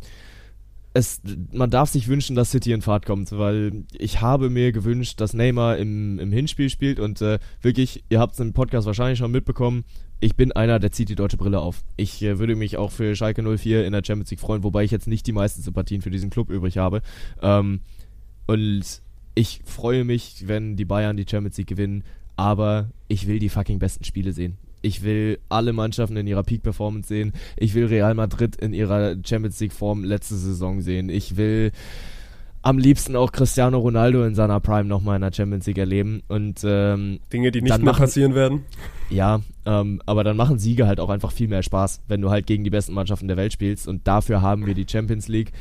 Man darf sich wünschen, dass City in Fahrt kommt, weil ich habe mir gewünscht, dass Neymar im Hinspiel spielt und wirklich, ihr habt es im Podcast wahrscheinlich schon mitbekommen, ich bin einer, der zieht die deutsche Brille auf. Ich würde mich auch für Schalke 04 in der Champions League freuen, wobei ich jetzt nicht die meisten Sympathien für diesen Club übrig habe. Und ich freue mich, wenn die Bayern die Champions League gewinnen, aber ich will die fucking besten Spiele sehen. Ich will alle Mannschaften in ihrer Peak-Performance sehen. Ich will Real Madrid in ihrer Champions League-Form letzte Saison sehen. Ich will am liebsten auch Cristiano Ronaldo in seiner Prime nochmal in der Champions League erleben. Und Dinge, die nicht mehr passieren werden. Ja, aber dann machen Siege halt auch einfach viel mehr Spaß, wenn du halt gegen die besten Mannschaften der Welt spielst. Und dafür haben wir die Champions League.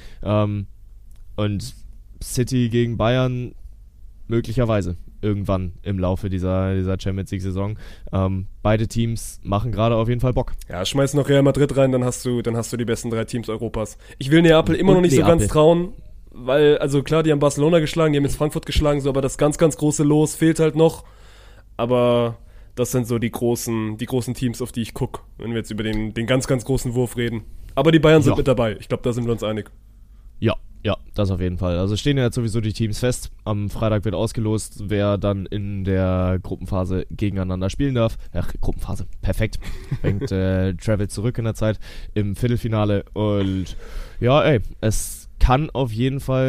Und City gegen Bayern möglicherweise irgendwann im Laufe dieser Champions League-Saison. Beide Teams machen gerade auf jeden Fall Bock. Ja, schmeiß noch Real Madrid rein, dann hast du die besten 3 Teams Europas. Ich will Neapel immer noch nicht so ganz trauen, weil, also klar, die haben Barcelona geschlagen, die haben jetzt Frankfurt geschlagen, so, aber das ganz, ganz große Los fehlt halt noch. Aber das sind so die großen Teams, auf die ich gucke, wenn wir jetzt über den ganz, ganz großen Wurf reden. Aber die Bayern sind mit dabei. Ich glaube, da sind wir uns einig. Ja, das auf jeden Fall. Also stehen ja jetzt sowieso die Teams fest. Am Freitag wird ausgelost, wer dann in der Gruppenphase gegeneinander spielen darf. Gruppenphase, perfekt. Bringt Travel zurück in der Zeit im Viertelfinale. Und ja, ey, es kann auf jeden Fall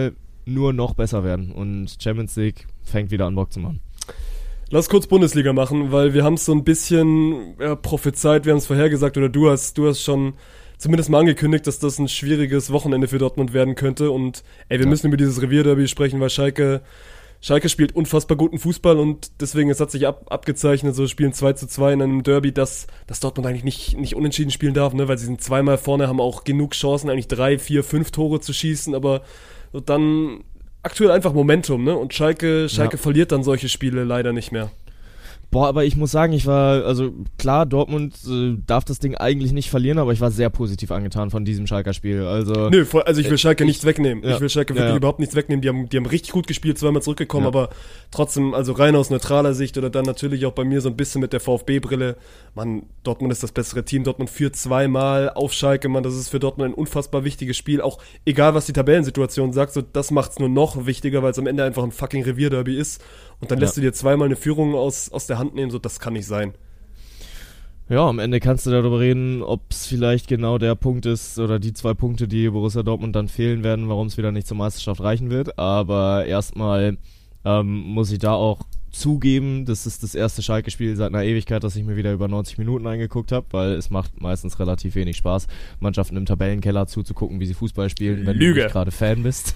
nur noch besser werden und Champions League fängt wieder an Bock zu machen. Lass kurz Bundesliga machen, weil wir haben es so ein bisschen prophezeit, wir haben es vorhergesagt oder du hast schon zumindest mal angekündigt, dass das ein schwieriges Wochenende für Dortmund werden könnte und wir müssen über dieses Revierderby sprechen, weil Schalke spielt unfassbar guten Fußball und deswegen, es hat sich abgezeichnet, so spielen 2-2 in einem Derby, dass Dortmund eigentlich nicht unentschieden spielen darf, ne, weil sie sind zweimal vorne, haben auch genug Chancen, eigentlich 3, 4, 5 Tore zu schießen, aber dann aktuell einfach Momentum, ne, und Schalke verliert dann solche Spiele leider nicht mehr. Boah, aber ich muss sagen, also klar, Dortmund darf das Ding eigentlich nicht verlieren, aber ich war sehr positiv angetan von diesem Schalker Spiel. Also ich will Schalke nichts wegnehmen. Ja, ich will Schalke wirklich überhaupt nichts wegnehmen. Die haben richtig gut gespielt, zweimal zurückgekommen, aber trotzdem, also rein aus neutraler Sicht oder dann natürlich auch bei mir so ein bisschen mit der VfB-Brille, Mann, Dortmund ist das bessere Team. Dortmund führt zweimal auf Schalke, Mann, das ist für Dortmund ein unfassbar wichtiges Spiel. Auch egal, was die Tabellensituation sagt, so das macht's nur noch wichtiger, weil es am Ende einfach ein fucking Revierderby ist. Und dann lässt du dir zweimal eine Führung aus der Hand nehmen, so das kann nicht sein. Ja, am Ende kannst du darüber reden, ob es vielleicht genau der Punkt ist oder die 2 Punkte, die Borussia Dortmund dann fehlen werden, warum es wieder nicht zur Meisterschaft reichen wird. Aber erstmal muss ich da auch zugeben, das ist das erste Schalke-Spiel seit einer Ewigkeit, dass ich mir wieder über 90 Minuten angeguckt habe, weil es macht meistens relativ wenig Spaß, Mannschaften im Tabellenkeller zuzugucken, wie sie Fußball spielen, wenn du nicht gerade Fan bist.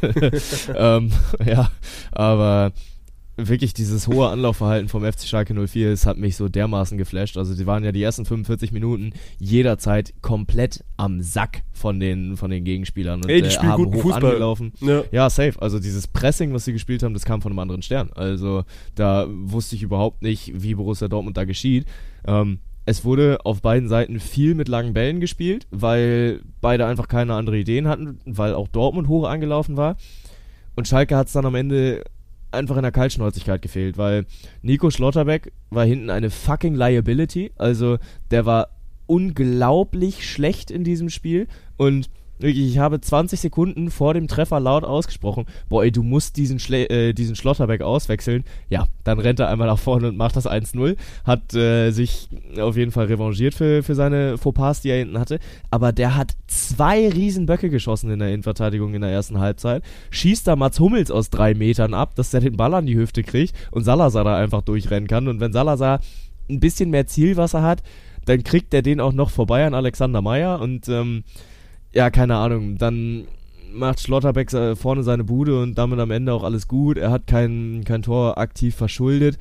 Aber wirklich dieses hohe Anlaufverhalten vom FC Schalke 04, es hat mich so dermaßen geflasht. Also die waren ja die ersten 45 Minuten jederzeit komplett am Sack von den Gegenspielern und die spielen haben guten hoch Fußball. Angelaufen. Ja, safe. Also dieses Pressing, was sie gespielt haben, das kam von einem anderen Stern. Also da wusste ich überhaupt nicht, wie Borussia Dortmund da geschieht. Es wurde auf beiden Seiten viel mit langen Bällen gespielt, weil beide einfach keine andere Ideen hatten, weil auch Dortmund hoch angelaufen war. Und Schalke hat es dann am Ende einfach in der Kaltschnäuzigkeit gefehlt, weil Nico Schlotterbeck war hinten eine fucking Liability, also der war unglaublich schlecht in diesem Spiel und wirklich, ich habe 20 Sekunden vor dem Treffer laut ausgesprochen, boah ey, du musst diesen Schlotterbeck auswechseln, ja, dann rennt er einmal nach vorne und macht das 1-0, hat sich auf jeden Fall revanchiert für seine Fauxpas, die er hinten hatte, aber der hat 2 Riesenböcke geschossen in der Innenverteidigung in der ersten Halbzeit, schießt da Mats Hummels aus 3 Metern ab, dass der den Ball an die Hüfte kriegt und Salazar da einfach durchrennen kann und wenn Salazar ein bisschen mehr Zielwasser hat, dann kriegt der den auch noch vorbei an Alexander Meyer und ja, keine Ahnung, dann macht Schlotterbeck vorne seine Bude und damit am Ende auch alles gut. Er hat kein Tor aktiv verschuldet.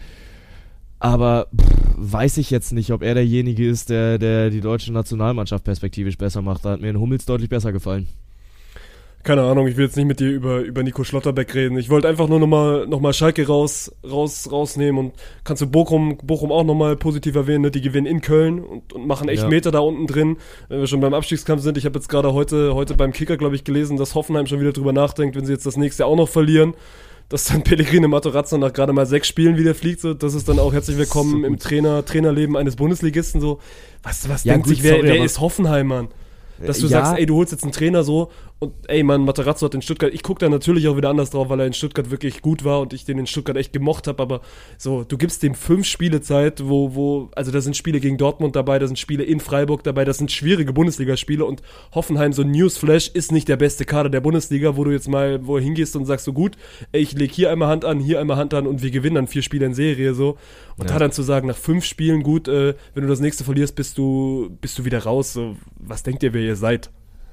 Aber weiß ich jetzt nicht, ob er derjenige ist, der die deutsche Nationalmannschaft perspektivisch besser macht. Da hat mir ein Hummels deutlich besser gefallen. Keine Ahnung, ich will jetzt nicht mit dir über Nico Schlotterbeck reden. Ich wollte einfach nur nochmal Schalke rausnehmen und kannst du Bochum auch nochmal positiv erwähnen, ne? Die gewinnen in Köln und machen echt Meter da unten drin, wenn wir schon beim Abstiegskampf sind. Ich habe jetzt gerade heute beim Kicker, glaube ich, gelesen, dass Hoffenheim schon wieder drüber nachdenkt, wenn sie jetzt das nächste Jahr auch noch verlieren, dass dann Pellegrino Matarazzo nach gerade mal 6 Spielen wieder fliegt. So, das ist dann auch herzlich willkommen so im Trainerleben eines Bundesligisten. So, was ja, denkt gut, sich, wer ist Hoffenheim, Mann? Dass du sagst, ey, du holst jetzt einen Trainer so und ey, Mann, Matarazzo hat in Stuttgart, ich gucke da natürlich auch wieder anders drauf, weil er in Stuttgart wirklich gut war und ich den in Stuttgart echt gemocht habe, aber so, du gibst dem 5 Spiele Zeit, also da sind Spiele gegen Dortmund dabei, da sind Spiele in Freiburg dabei, das sind schwierige Bundesligaspiele und Hoffenheim, so ein Newsflash, ist nicht der beste Kader der Bundesliga, wo du jetzt mal hingehst und sagst so, gut, ey, ich leg hier einmal Hand an und wir gewinnen dann 4 Spiele in Serie, so. Und da dann zu sagen, nach 5 Spielen, gut, wenn du das nächste verlierst, bist du wieder raus, so, was denkt ihr, wer ihr seid?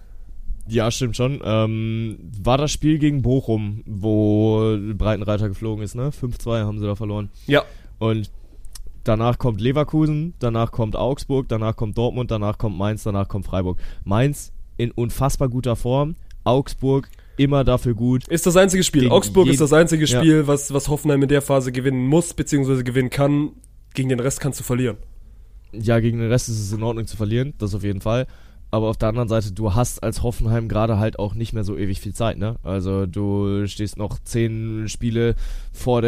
Ja, stimmt schon. War das Spiel gegen Bochum, wo Breitenreiter geflogen ist, ne? 5-2 haben sie da verloren. Ja. Und danach kommt Leverkusen, danach kommt Augsburg, danach kommt Dortmund, danach kommt Mainz, danach kommt Freiburg. Mainz in unfassbar guter Form, Augsburg immer dafür gut. Ist das einzige Spiel. Augsburg ist das einzige Spiel, was Hoffenheim in der Phase gewinnen muss, beziehungsweise gewinnen kann. Gegen den Rest kannst du verlieren. Ja, gegen den Rest ist es in Ordnung zu verlieren, das auf jeden Fall. Aber auf der anderen Seite, du hast als Hoffenheim gerade halt auch nicht mehr so ewig viel Zeit, ne? Also du stehst noch 10 Spiele von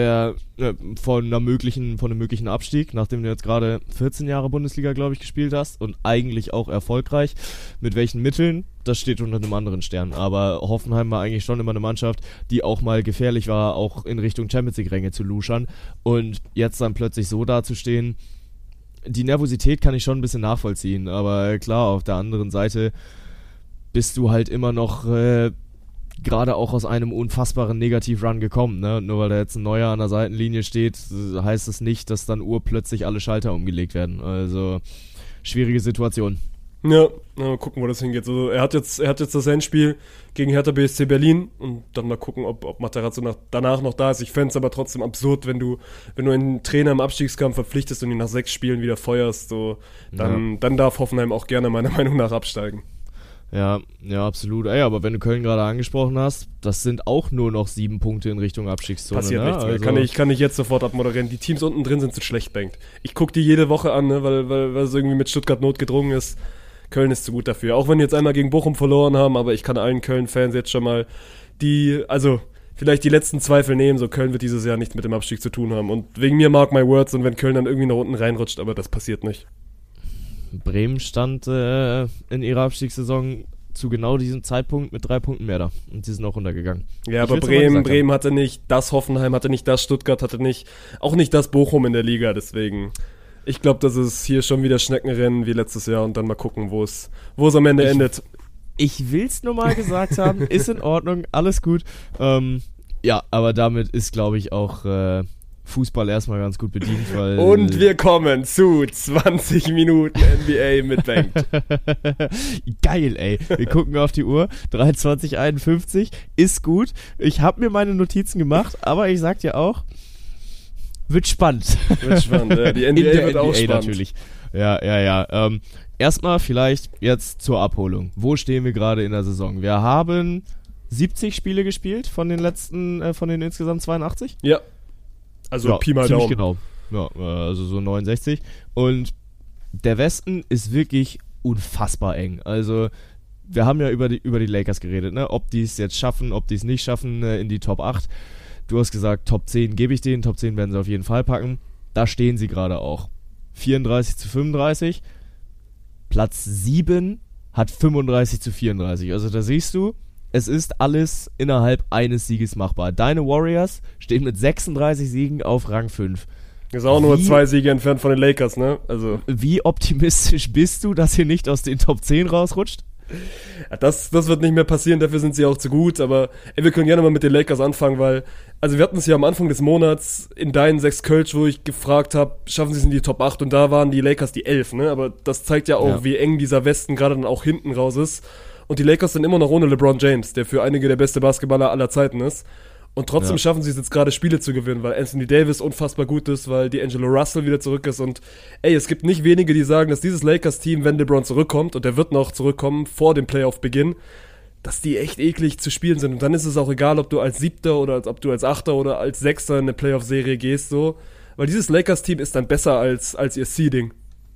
einem möglichen Abstieg, nachdem du jetzt gerade 14 Jahre Bundesliga, glaube ich, gespielt hast und eigentlich auch erfolgreich. Mit welchen Mitteln? Das steht unter einem anderen Stern. Aber Hoffenheim war eigentlich schon immer eine Mannschaft, die auch mal gefährlich war, auch in Richtung Champions-League-Ränge zu luschern. Und jetzt dann plötzlich so dazustehen, die Nervosität kann ich schon ein bisschen nachvollziehen, aber klar, auf der anderen Seite bist du halt immer noch gerade auch aus einem unfassbaren Negativ-Run gekommen, ne? Nur weil da jetzt ein Neuer an der Seitenlinie steht, heißt es nicht, dass dann urplötzlich alle Schalter umgelegt werden. Also, schwierige Situation. Ja, mal gucken, wo das hingeht. Also, er hat jetzt das Endspiel gegen Hertha BSC Berlin und dann mal gucken, ob Materazzo danach noch da ist. Ich fände es aber trotzdem absurd, wenn du einen Trainer im Abstiegskampf verpflichtest und ihn nach 6 Spielen wieder feuerst, so, dann darf Hoffenheim auch gerne meiner Meinung nach absteigen. Ja, absolut. Ey, aber wenn du Köln gerade angesprochen hast, das sind auch nur noch 7 Punkte in Richtung Abstiegszone. Passiert ne? nichts mehr. Also Kann ich jetzt sofort abmoderieren. Die Teams unten drin sind zu schlecht, Bengt. Ich gucke die jede Woche an, ne, weil es irgendwie mit Stuttgart notgedrungen ist. Köln ist zu gut dafür. Auch wenn die jetzt einmal gegen Bochum verloren haben, aber ich kann allen Köln-Fans jetzt schon mal vielleicht die letzten Zweifel nehmen, so Köln wird dieses Jahr nichts mit dem Abstieg zu tun haben. Und wegen mir mark my words, und wenn Köln dann irgendwie nach unten reinrutscht, aber das passiert nicht. Bremen stand in ihrer Abstiegssaison zu genau diesem Zeitpunkt mit 3 Punkten mehr da. Und sie sind auch runtergegangen. Ja, aber Bremen hatte nicht das Hoffenheim, hatte nicht das Stuttgart, auch nicht das Bochum in der Liga, deswegen. Ich glaube, das ist hier schon wieder Schneckenrennen wie letztes Jahr und dann mal gucken, wo es am Ende endet. Ich will's nur mal gesagt haben, ist in Ordnung, alles gut. Ja, aber damit ist, glaube ich, auch Fußball erstmal ganz gut bedient, weil... Und wir kommen zu 20 Minuten NBA mit Bengt. Geil, ey. Wir gucken auf die Uhr, 23:51, ist gut. Ich habe mir meine Notizen gemacht, aber ich sag dir auch, wird spannend. Ja. Die NBA wird auch spannend. Natürlich. Ja. Erstmal vielleicht jetzt zur Abholung. Wo stehen wir gerade in der Saison? Wir haben 70 Spiele gespielt von den insgesamt 82? Ja. Also ja, Pi mal ziemlich Daumen. Genau. Ja, also so 69. Und der Westen ist wirklich unfassbar eng. Also wir haben ja über die Lakers geredet, ne? Ob die es jetzt schaffen, ob die es nicht schaffen in die Top 8. Du hast gesagt, Top 10 gebe ich denen, Top 10 werden sie auf jeden Fall packen. Da stehen sie gerade auch. 34:35. Platz 7 hat 35:34. Also da siehst du, es ist alles innerhalb eines Sieges machbar. Deine Warriors stehen mit 36 Siegen auf Rang 5. Ist auch nur 2 Siege entfernt von den Lakers, ne? Also. Wie optimistisch bist du, dass ihr nicht aus den Top 10 rausrutscht? Ja, das wird nicht mehr passieren, dafür sind sie auch zu gut, aber wir können gerne mal mit den Lakers anfangen, weil, also wir hatten es ja am Anfang des Monats in deinen 6 Kölsch, wo ich gefragt habe, schaffen sie es in die Top 8 und da waren die Lakers die 11, ne? Aber das zeigt ja auch, wie eng dieser Westen gerade dann auch hinten raus ist. Und die Lakers sind immer noch ohne LeBron James, der für einige der beste Basketballer aller Zeiten ist. Und trotzdem schaffen sie es jetzt gerade, Spiele zu gewinnen, weil Anthony Davis unfassbar gut ist, weil D'Angelo Russell wieder zurück ist. Und es gibt nicht wenige, die sagen, dass dieses Lakers-Team, wenn LeBron zurückkommt, und der wird noch zurückkommen vor dem Playoff-Beginn, dass die echt eklig zu spielen sind. Und dann ist es auch egal, ob du als 7. oder ob du als 8. oder als 6. in eine Playoff-Serie gehst, so. Weil dieses Lakers-Team ist dann besser als ihr Seeding.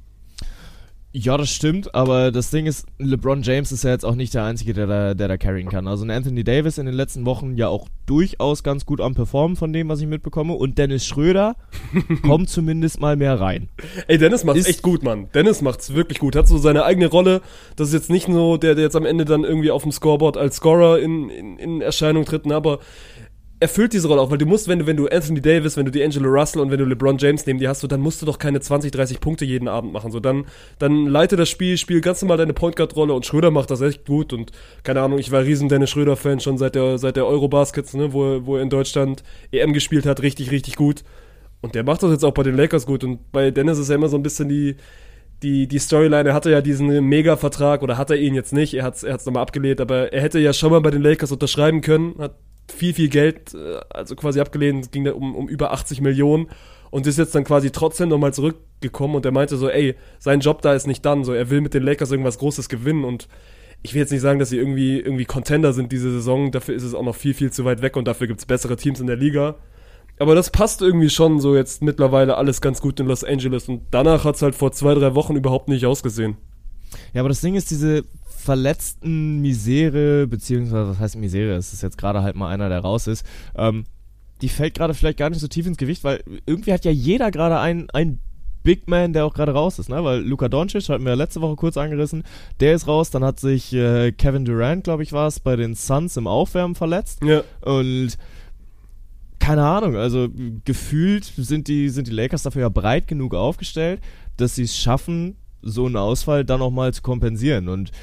Ja, das stimmt, aber das Ding ist, LeBron James ist ja jetzt auch nicht der Einzige, der da carryen kann. Also ein Anthony Davis in den letzten Wochen ja auch durchaus ganz gut am Performen von dem, was ich mitbekomme. Und Dennis Schröder kommt zumindest mal mehr rein. Dennis macht's echt gut, Mann. Dennis macht's wirklich gut. Hat so seine eigene Rolle. Das ist jetzt nicht nur der jetzt am Ende dann irgendwie auf dem Scoreboard als Scorer in Erscheinung tritt, aber erfüllt diese Rolle auch, weil du musst, wenn du Anthony Davis, wenn du D'Angelo Russell und wenn du LeBron James neben dir hast, so, dann musst du doch keine 20, 30 Punkte jeden Abend machen. So, dann leite das Spiel ganz normal deine Point Guard Rolle und Schröder macht das echt gut und keine Ahnung, ich war riesen Dennis Schröder Fan schon seit der Eurobaskets, ne, wo er in Deutschland EM gespielt hat, richtig, richtig gut. Und der macht das jetzt auch bei den Lakers gut und bei Dennis ist ja immer so ein bisschen die Storyline, er hatte ja diesen Mega-Vertrag oder hat er ihn jetzt nicht, er hat's nochmal abgelehnt, aber er hätte ja schon mal bei den Lakers unterschreiben können, hat viel Geld, also quasi abgelehnt, ging da um über 80 Millionen und ist jetzt dann quasi trotzdem nochmal zurückgekommen und er meinte so, sein Job da ist nicht done, so, er will mit den Lakers irgendwas Großes gewinnen und ich will jetzt nicht sagen, dass sie irgendwie Contender sind diese Saison, dafür ist es auch noch viel zu weit weg und dafür gibt's bessere Teams in der Liga, aber das passt irgendwie schon so jetzt mittlerweile alles ganz gut in Los Angeles und danach hat's halt vor 2-3 Wochen überhaupt nicht ausgesehen. Ja, aber das Ding ist, diese verletzten Misere, beziehungsweise, was heißt Misere? Es ist jetzt gerade halt mal einer, der raus ist. Die fällt gerade vielleicht gar nicht so tief ins Gewicht, weil irgendwie hat ja jeder gerade einen Big Man, der auch gerade raus ist, ne? Weil Luka Doncic, hatten wir ja letzte Woche kurz angerissen, der ist raus, dann hat sich Kevin Durant, glaube ich war es, bei den Suns im Aufwärmen verletzt. Ja. Und keine Ahnung, also gefühlt sind die Lakers dafür ja breit genug aufgestellt, dass sie es schaffen, so einen Ausfall dann auch mal zu kompensieren. Und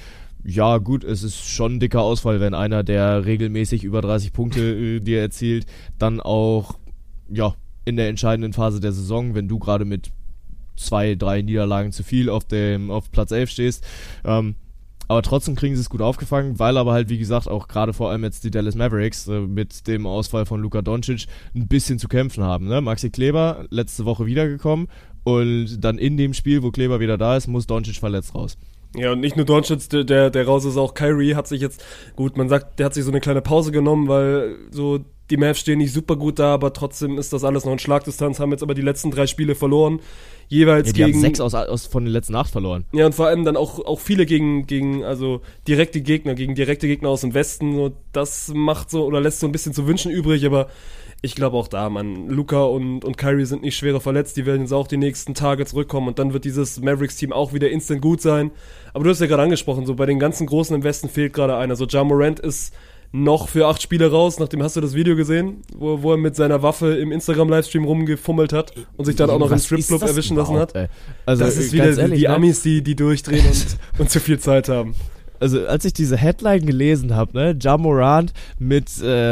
ja gut, es ist schon ein dicker Ausfall, wenn einer, der regelmäßig über 30 Punkte dir erzielt, dann auch ja in der entscheidenden Phase der Saison, wenn du gerade mit 2-3 Niederlagen zu viel auf Platz 11 stehst, aber trotzdem kriegen sie es gut aufgefangen, weil aber halt, wie gesagt, auch gerade vor allem jetzt die Dallas Mavericks mit dem Ausfall von Luka Doncic ein bisschen zu kämpfen haben. Ne? Maxi Kleber letzte Woche wiedergekommen und dann in dem Spiel, wo Kleber wieder da ist, muss Doncic verletzt raus. Ja, und nicht nur Doncic, der raus ist, auch Kyrie hat sich jetzt, gut, man sagt, der hat sich so eine kleine Pause genommen, weil so die Mavs stehen nicht super gut da, aber trotzdem ist das alles noch in Schlagdistanz, haben jetzt aber die letzten 3 Spiele verloren, jeweils ja, die gegen... haben 6 von den letzten 8 verloren. Ja, und vor allem dann auch viele gegen also direkte Gegner aus dem Westen, so, das macht so, oder lässt so ein bisschen zu wünschen übrig, aber ich glaube auch da, man, Luka und Kyrie sind nicht schwerer verletzt, die werden jetzt auch die nächsten Tage zurückkommen und dann wird dieses Mavericks-Team auch wieder instant gut sein. Aber du hast ja gerade angesprochen, so bei den ganzen Großen im Westen fehlt gerade einer. So Ja Morant ist noch für 8 Spiele raus, nachdem hast du das Video gesehen, wo er mit seiner Waffe im Instagram-Livestream rumgefummelt hat und sich dann auch noch im Stripclub erwischen lassen hat. Also, das ist wieder ehrlich, die Amis, die durchdrehen und zu viel Zeit haben. Also als ich diese Headline gelesen habe, ne, Ja Morant mit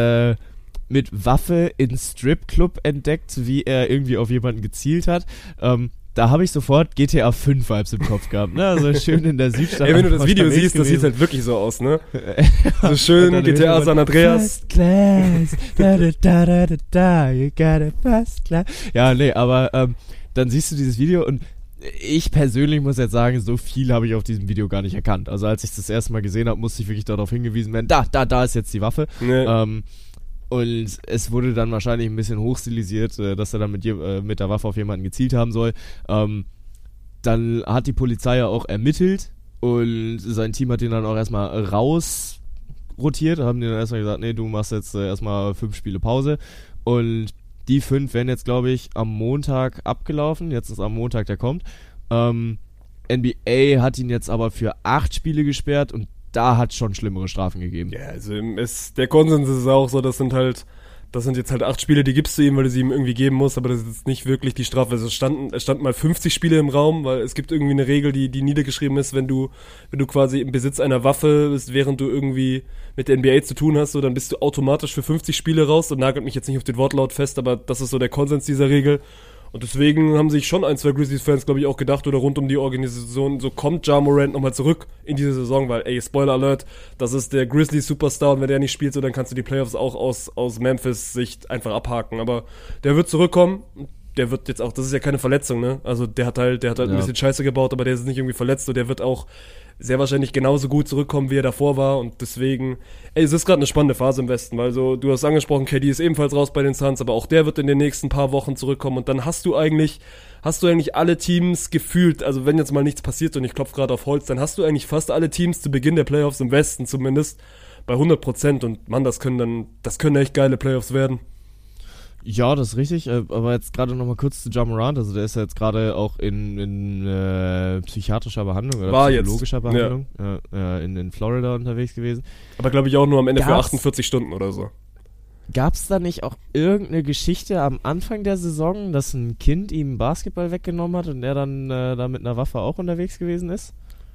Waffe in Stripclub entdeckt, wie er irgendwie auf jemanden gezielt hat, da habe ich sofort GTA 5 Vibes im Kopf gehabt, ne? Also schön in der Südstadt. Ey, wenn du das Video siehst, das sieht halt wirklich so aus, ne? So schön GTA San Andreas. First class, da da da da da da, you got a first class. Ja, nee, aber dann siehst du dieses Video und ich persönlich muss jetzt sagen, so viel habe ich auf diesem Video gar nicht erkannt. Also als ich das erste Mal gesehen habe, musste ich wirklich darauf hingewiesen werden, da ist jetzt die Waffe. Nee. Und es wurde dann wahrscheinlich ein bisschen hochstilisiert, dass er dann mit der Waffe auf jemanden gezielt haben soll. Dann hat die Polizei ja auch ermittelt und sein Team hat ihn dann auch erstmal rausrotiert. Haben die dann erstmal gesagt, nee, du machst jetzt erstmal 5 Spiele Pause. Und die 5 werden jetzt, glaube ich, am Montag abgelaufen. Jetzt ist am Montag, der kommt. NBA hat ihn jetzt aber für 8 Spiele gesperrt und da hat es schon schlimmere Strafen gegeben. Ja, also der Konsens ist auch so, das sind jetzt halt 8 Spiele, die gibst du ihm, weil du sie ihm irgendwie geben musst, aber das ist jetzt nicht wirklich die Strafe. Also es standen mal 50 Spiele im Raum, weil es gibt irgendwie eine Regel, die niedergeschrieben ist, wenn du quasi im Besitz einer Waffe bist, während du irgendwie mit der NBA zu tun hast, so, dann bist du automatisch für 50 Spiele raus und nagelt mich jetzt nicht auf den Wortlaut fest, aber das ist so der Konsens dieser Regel. Und deswegen haben sich schon 1, 2 Grizzlies-Fans, glaube ich, auch gedacht oder rund um die Organisation, so kommt Ja Morant nochmal zurück in diese Saison, weil, ey, Spoiler Alert, das ist der Grizzlies-Superstar und wenn der nicht spielt, so, dann kannst du die Playoffs auch aus Memphis-Sicht einfach abhaken. Aber der wird zurückkommen, der wird jetzt auch, das ist ja keine Verletzung, ne? Also der hat halt ein bisschen Scheiße gebaut, aber der ist nicht irgendwie verletzt und der wird auch sehr wahrscheinlich genauso gut zurückkommen, wie er davor war und deswegen, ey, es ist gerade eine spannende Phase im Westen, weil so, du hast angesprochen, KD ist ebenfalls raus bei den Suns, aber auch der wird in den nächsten paar Wochen zurückkommen und dann hast du eigentlich alle Teams gefühlt, also wenn jetzt mal nichts passiert und ich klopfe gerade auf Holz, dann hast du eigentlich fast alle Teams zu Beginn der Playoffs im Westen zumindest bei 100% und Mann, das können echt geile Playoffs werden. Ja, das ist richtig, aber jetzt gerade nochmal kurz zu Ja Morant, also der ist ja jetzt gerade auch in psychiatrischer Behandlung oder psychologischer Behandlung in Florida unterwegs gewesen. Aber glaube ich auch nur am Ende für 48 Stunden oder so. Gab es da nicht auch irgendeine Geschichte am Anfang der Saison, dass ein Kind ihm Basketball weggenommen hat und er dann da mit einer Waffe auch unterwegs gewesen ist?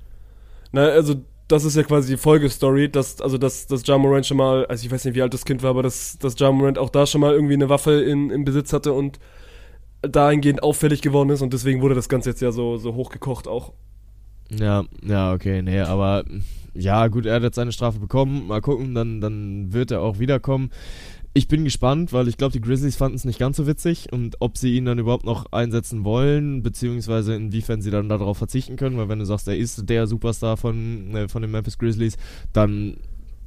Na, also das ist ja quasi die Folgestory, dass Ja Morant schon mal, also ich weiß nicht, wie alt das Kind war, aber dass Ja Morant auch da schon mal irgendwie eine Waffe in Besitz hatte und dahingehend auffällig geworden ist und deswegen wurde das Ganze jetzt ja so hochgekocht auch. Ja, okay, nee, aber ja, gut, er hat jetzt seine Strafe bekommen, mal gucken, dann wird er auch wiederkommen. Ich bin gespannt, weil ich glaube, die Grizzlies fanden es nicht ganz so witzig und ob sie ihn dann überhaupt noch einsetzen wollen, beziehungsweise inwiefern sie dann darauf verzichten können, weil wenn du sagst, er ist der Superstar von den Memphis Grizzlies, dann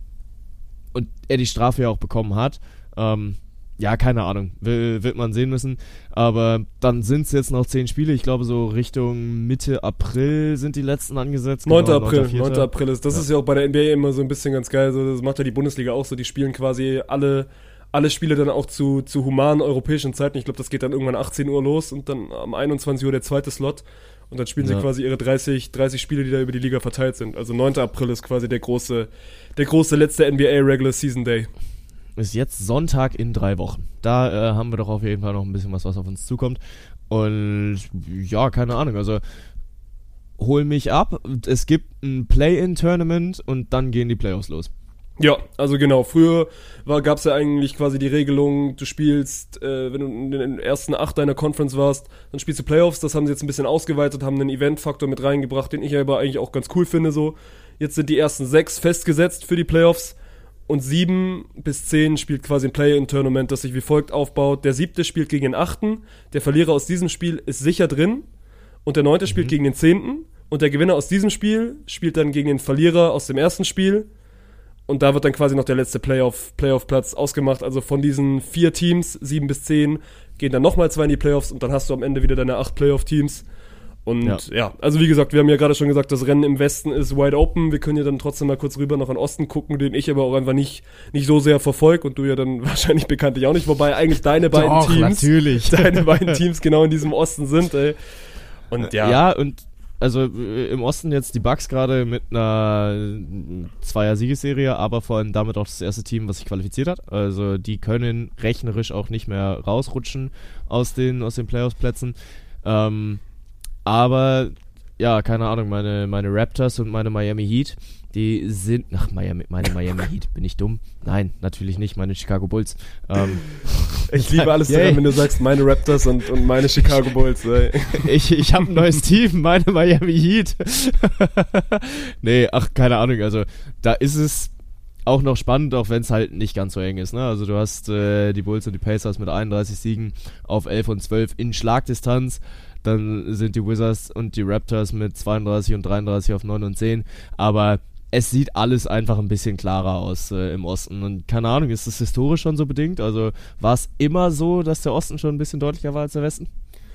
und er die Strafe ja auch bekommen hat, ja, keine Ahnung, wird man sehen müssen, aber dann sind es jetzt noch 10 Spiele, ich glaube so Richtung Mitte April sind die letzten angesetzt. 9. April ist, das ist ja auch bei der NBA immer so ein bisschen ganz geil, so, das macht ja die Bundesliga auch so, die spielen quasi alle Spiele dann auch zu humanen europäischen Zeiten. Ich glaube, das geht dann irgendwann 18 Uhr los und dann am 21 Uhr der zweite Slot. Und dann spielen sie quasi ihre 30 Spiele, die da über die Liga verteilt sind. Also 9. April ist quasi der große letzte NBA Regular Season Day. Ist jetzt Sonntag in 3 Wochen. Da haben wir doch auf jeden Fall noch ein bisschen was auf uns zukommt. Und ja, keine Ahnung. Also hol mich ab, es gibt ein Play-in-Tournament und dann gehen die Playoffs los. Ja, also genau. Früher gab es ja eigentlich quasi die Regelung, du spielst, wenn du in den ersten 8 deiner Conference warst, dann spielst du Playoffs. Das haben sie jetzt ein bisschen ausgeweitet, haben einen Event-Faktor mit reingebracht, den ich aber eigentlich auch ganz cool finde. So, jetzt sind die ersten 6 festgesetzt für die Playoffs und 7 bis 10 spielt quasi ein Play-in-Tournament, das sich wie folgt aufbaut. Der 7. spielt gegen den 8. Der Verlierer aus diesem Spiel ist sicher drin und der 9. spielt gegen den 10. und der Gewinner aus diesem Spiel spielt dann gegen den Verlierer aus dem ersten Spiel. Und da wird dann quasi noch der letzte Playoff-Platz ausgemacht. Also von diesen 4 Teams, 7 bis 10, gehen dann nochmal 2 in die Playoffs und dann hast du am Ende wieder deine 8 Playoff-Teams. Und ja, also wie gesagt, wir haben ja gerade schon gesagt, das Rennen im Westen ist wide open. Wir können ja dann trotzdem mal kurz rüber noch in den Osten gucken, den ich aber auch einfach nicht so sehr verfolge und du ja dann wahrscheinlich bekanntlich auch nicht. Wobei eigentlich deine beiden Teams genau in diesem Osten sind, ey. Und ja, und also im Osten jetzt die Bucks gerade mit einer 2er-Siegesserie, aber vor allem damit auch das erste Team, was sich qualifiziert hat. Also die können rechnerisch auch nicht mehr rausrutschen aus den Playoffs-Plätzen. Aber ja, keine Ahnung, meine Raptors und meine Miami Heat, die sind, meine Miami Heat, bin ich dumm? Nein, natürlich nicht, meine Chicago Bulls. Ich liebe alles daran, wenn du sagst, meine Raptors und meine Chicago Bulls. Ey. Ich habe ein neues Team, meine Miami Heat. Nee, keine Ahnung, also da ist es auch noch spannend, auch wenn es halt nicht ganz so eng ist. Ne? Also du hast die Bulls und die Pacers mit 31 Siegen auf 11 und 12 in Schlagdistanz. Dann sind die Wizards und die Raptors mit 32 und 33 auf 9 und 10. Aber es sieht alles einfach ein bisschen klarer aus im Osten. Und keine Ahnung, ist das historisch schon so bedingt? Also war es immer so, dass der Osten schon ein bisschen deutlicher war als der Westen?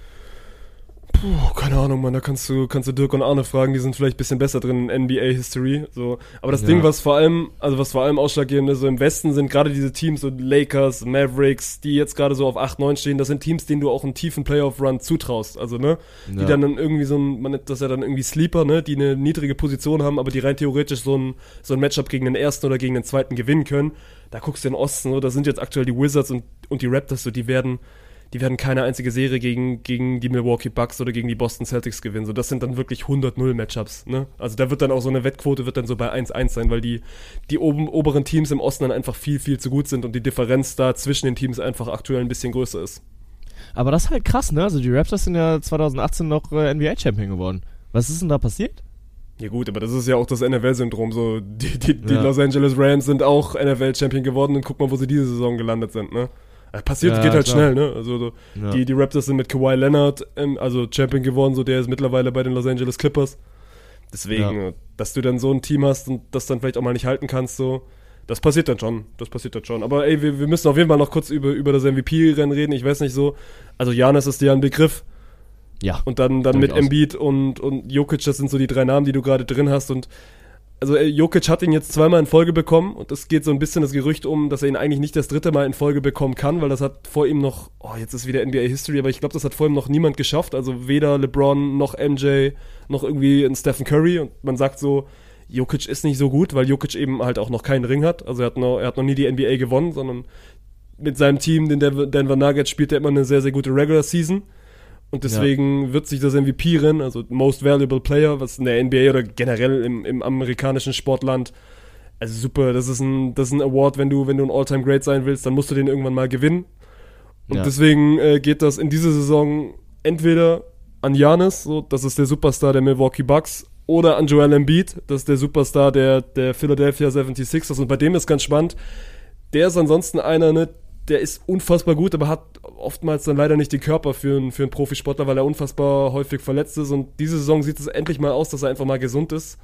Keine Ahnung, Mann, da kannst du Dirk und Arne fragen, die sind vielleicht ein bisschen besser drin in NBA-History. So. Aber das Ding, was vor allem ausschlaggebend ist, so im Westen sind gerade diese Teams, so Lakers, Mavericks, die jetzt gerade so auf 8, 9 stehen, das sind Teams, denen du auch einen tiefen Playoff-Run zutraust. Also, ne? Die dann irgendwie man nennt das ja dann irgendwie Sleeper, ne? Die eine niedrige Position haben, aber die rein theoretisch so ein Matchup gegen den ersten oder gegen den zweiten gewinnen können. Da guckst du in den Osten, so, da sind jetzt aktuell die Wizards und die Raptors, so, die werden keine einzige Serie gegen die Milwaukee Bucks oder gegen die Boston Celtics gewinnen. So, das sind dann wirklich 100-0 Matchups, ne? Also da wird dann auch so eine Wettquote wird dann so bei 1-1 sein, weil die oberen Teams im Osten dann einfach viel, viel zu gut sind und die Differenz da zwischen den Teams einfach aktuell ein bisschen größer ist. Aber das ist halt krass, ne? Also die Raptors sind ja 2018 noch NBA-Champion geworden. Was ist denn da passiert? Ja gut, aber das ist ja auch das NFL-Syndrom. So, die Los Angeles Rams sind auch NFL-Champion geworden und guck mal, wo sie diese Saison gelandet sind, ne? Passiert, geht halt schnell, ne? Also die Raptors sind mit Kawhi Leonard also Champion geworden, so der ist mittlerweile bei den Los Angeles Clippers. Deswegen, dass du dann so ein Team hast und das dann vielleicht auch mal nicht halten kannst, so, das passiert dann schon. Aber ey, wir müssen auf jeden Fall noch kurz über das MVP-Rennen reden. Ich weiß nicht so, also Giannis ist dir ein Begriff. Ja. Und dann mit Embiid und Jokic, das sind so die 3 Namen, die du gerade drin hast und also Jokic hat ihn jetzt 2-mal in Folge bekommen und es geht so ein bisschen das Gerücht um, dass er ihn eigentlich nicht das 3. Mal in Folge bekommen kann, weil das hat vor ihm noch, jetzt ist wieder NBA-History, aber ich glaube, das hat vor ihm noch niemand geschafft, also weder LeBron noch MJ noch irgendwie ein Stephen Curry und man sagt so, Jokic ist nicht so gut, weil Jokic eben halt auch noch keinen Ring hat, also er hat noch nie die NBA gewonnen, sondern mit seinem Team, den Denver Nuggets, spielt er immer eine sehr, sehr gute Regular Season. Und deswegen wird sich das MVP-Rennen, also Most Valuable Player, was in der NBA oder generell im amerikanischen Sportland, also super, das ist ein Award, wenn du ein All-Time-Great sein willst, dann musst du den irgendwann mal gewinnen. Und deswegen geht das in dieser Saison entweder an Giannis, so, das ist der Superstar der Milwaukee Bucks, oder an Joel Embiid, das ist der Superstar der Philadelphia 76ers. Und bei dem ist ganz spannend, der ist ansonsten einer, ne, der ist unfassbar gut, aber hat oftmals dann leider nicht den Körper für einen Profisportler, weil er unfassbar häufig verletzt ist. Und diese Saison sieht es endlich mal aus, dass er einfach mal gesund ist.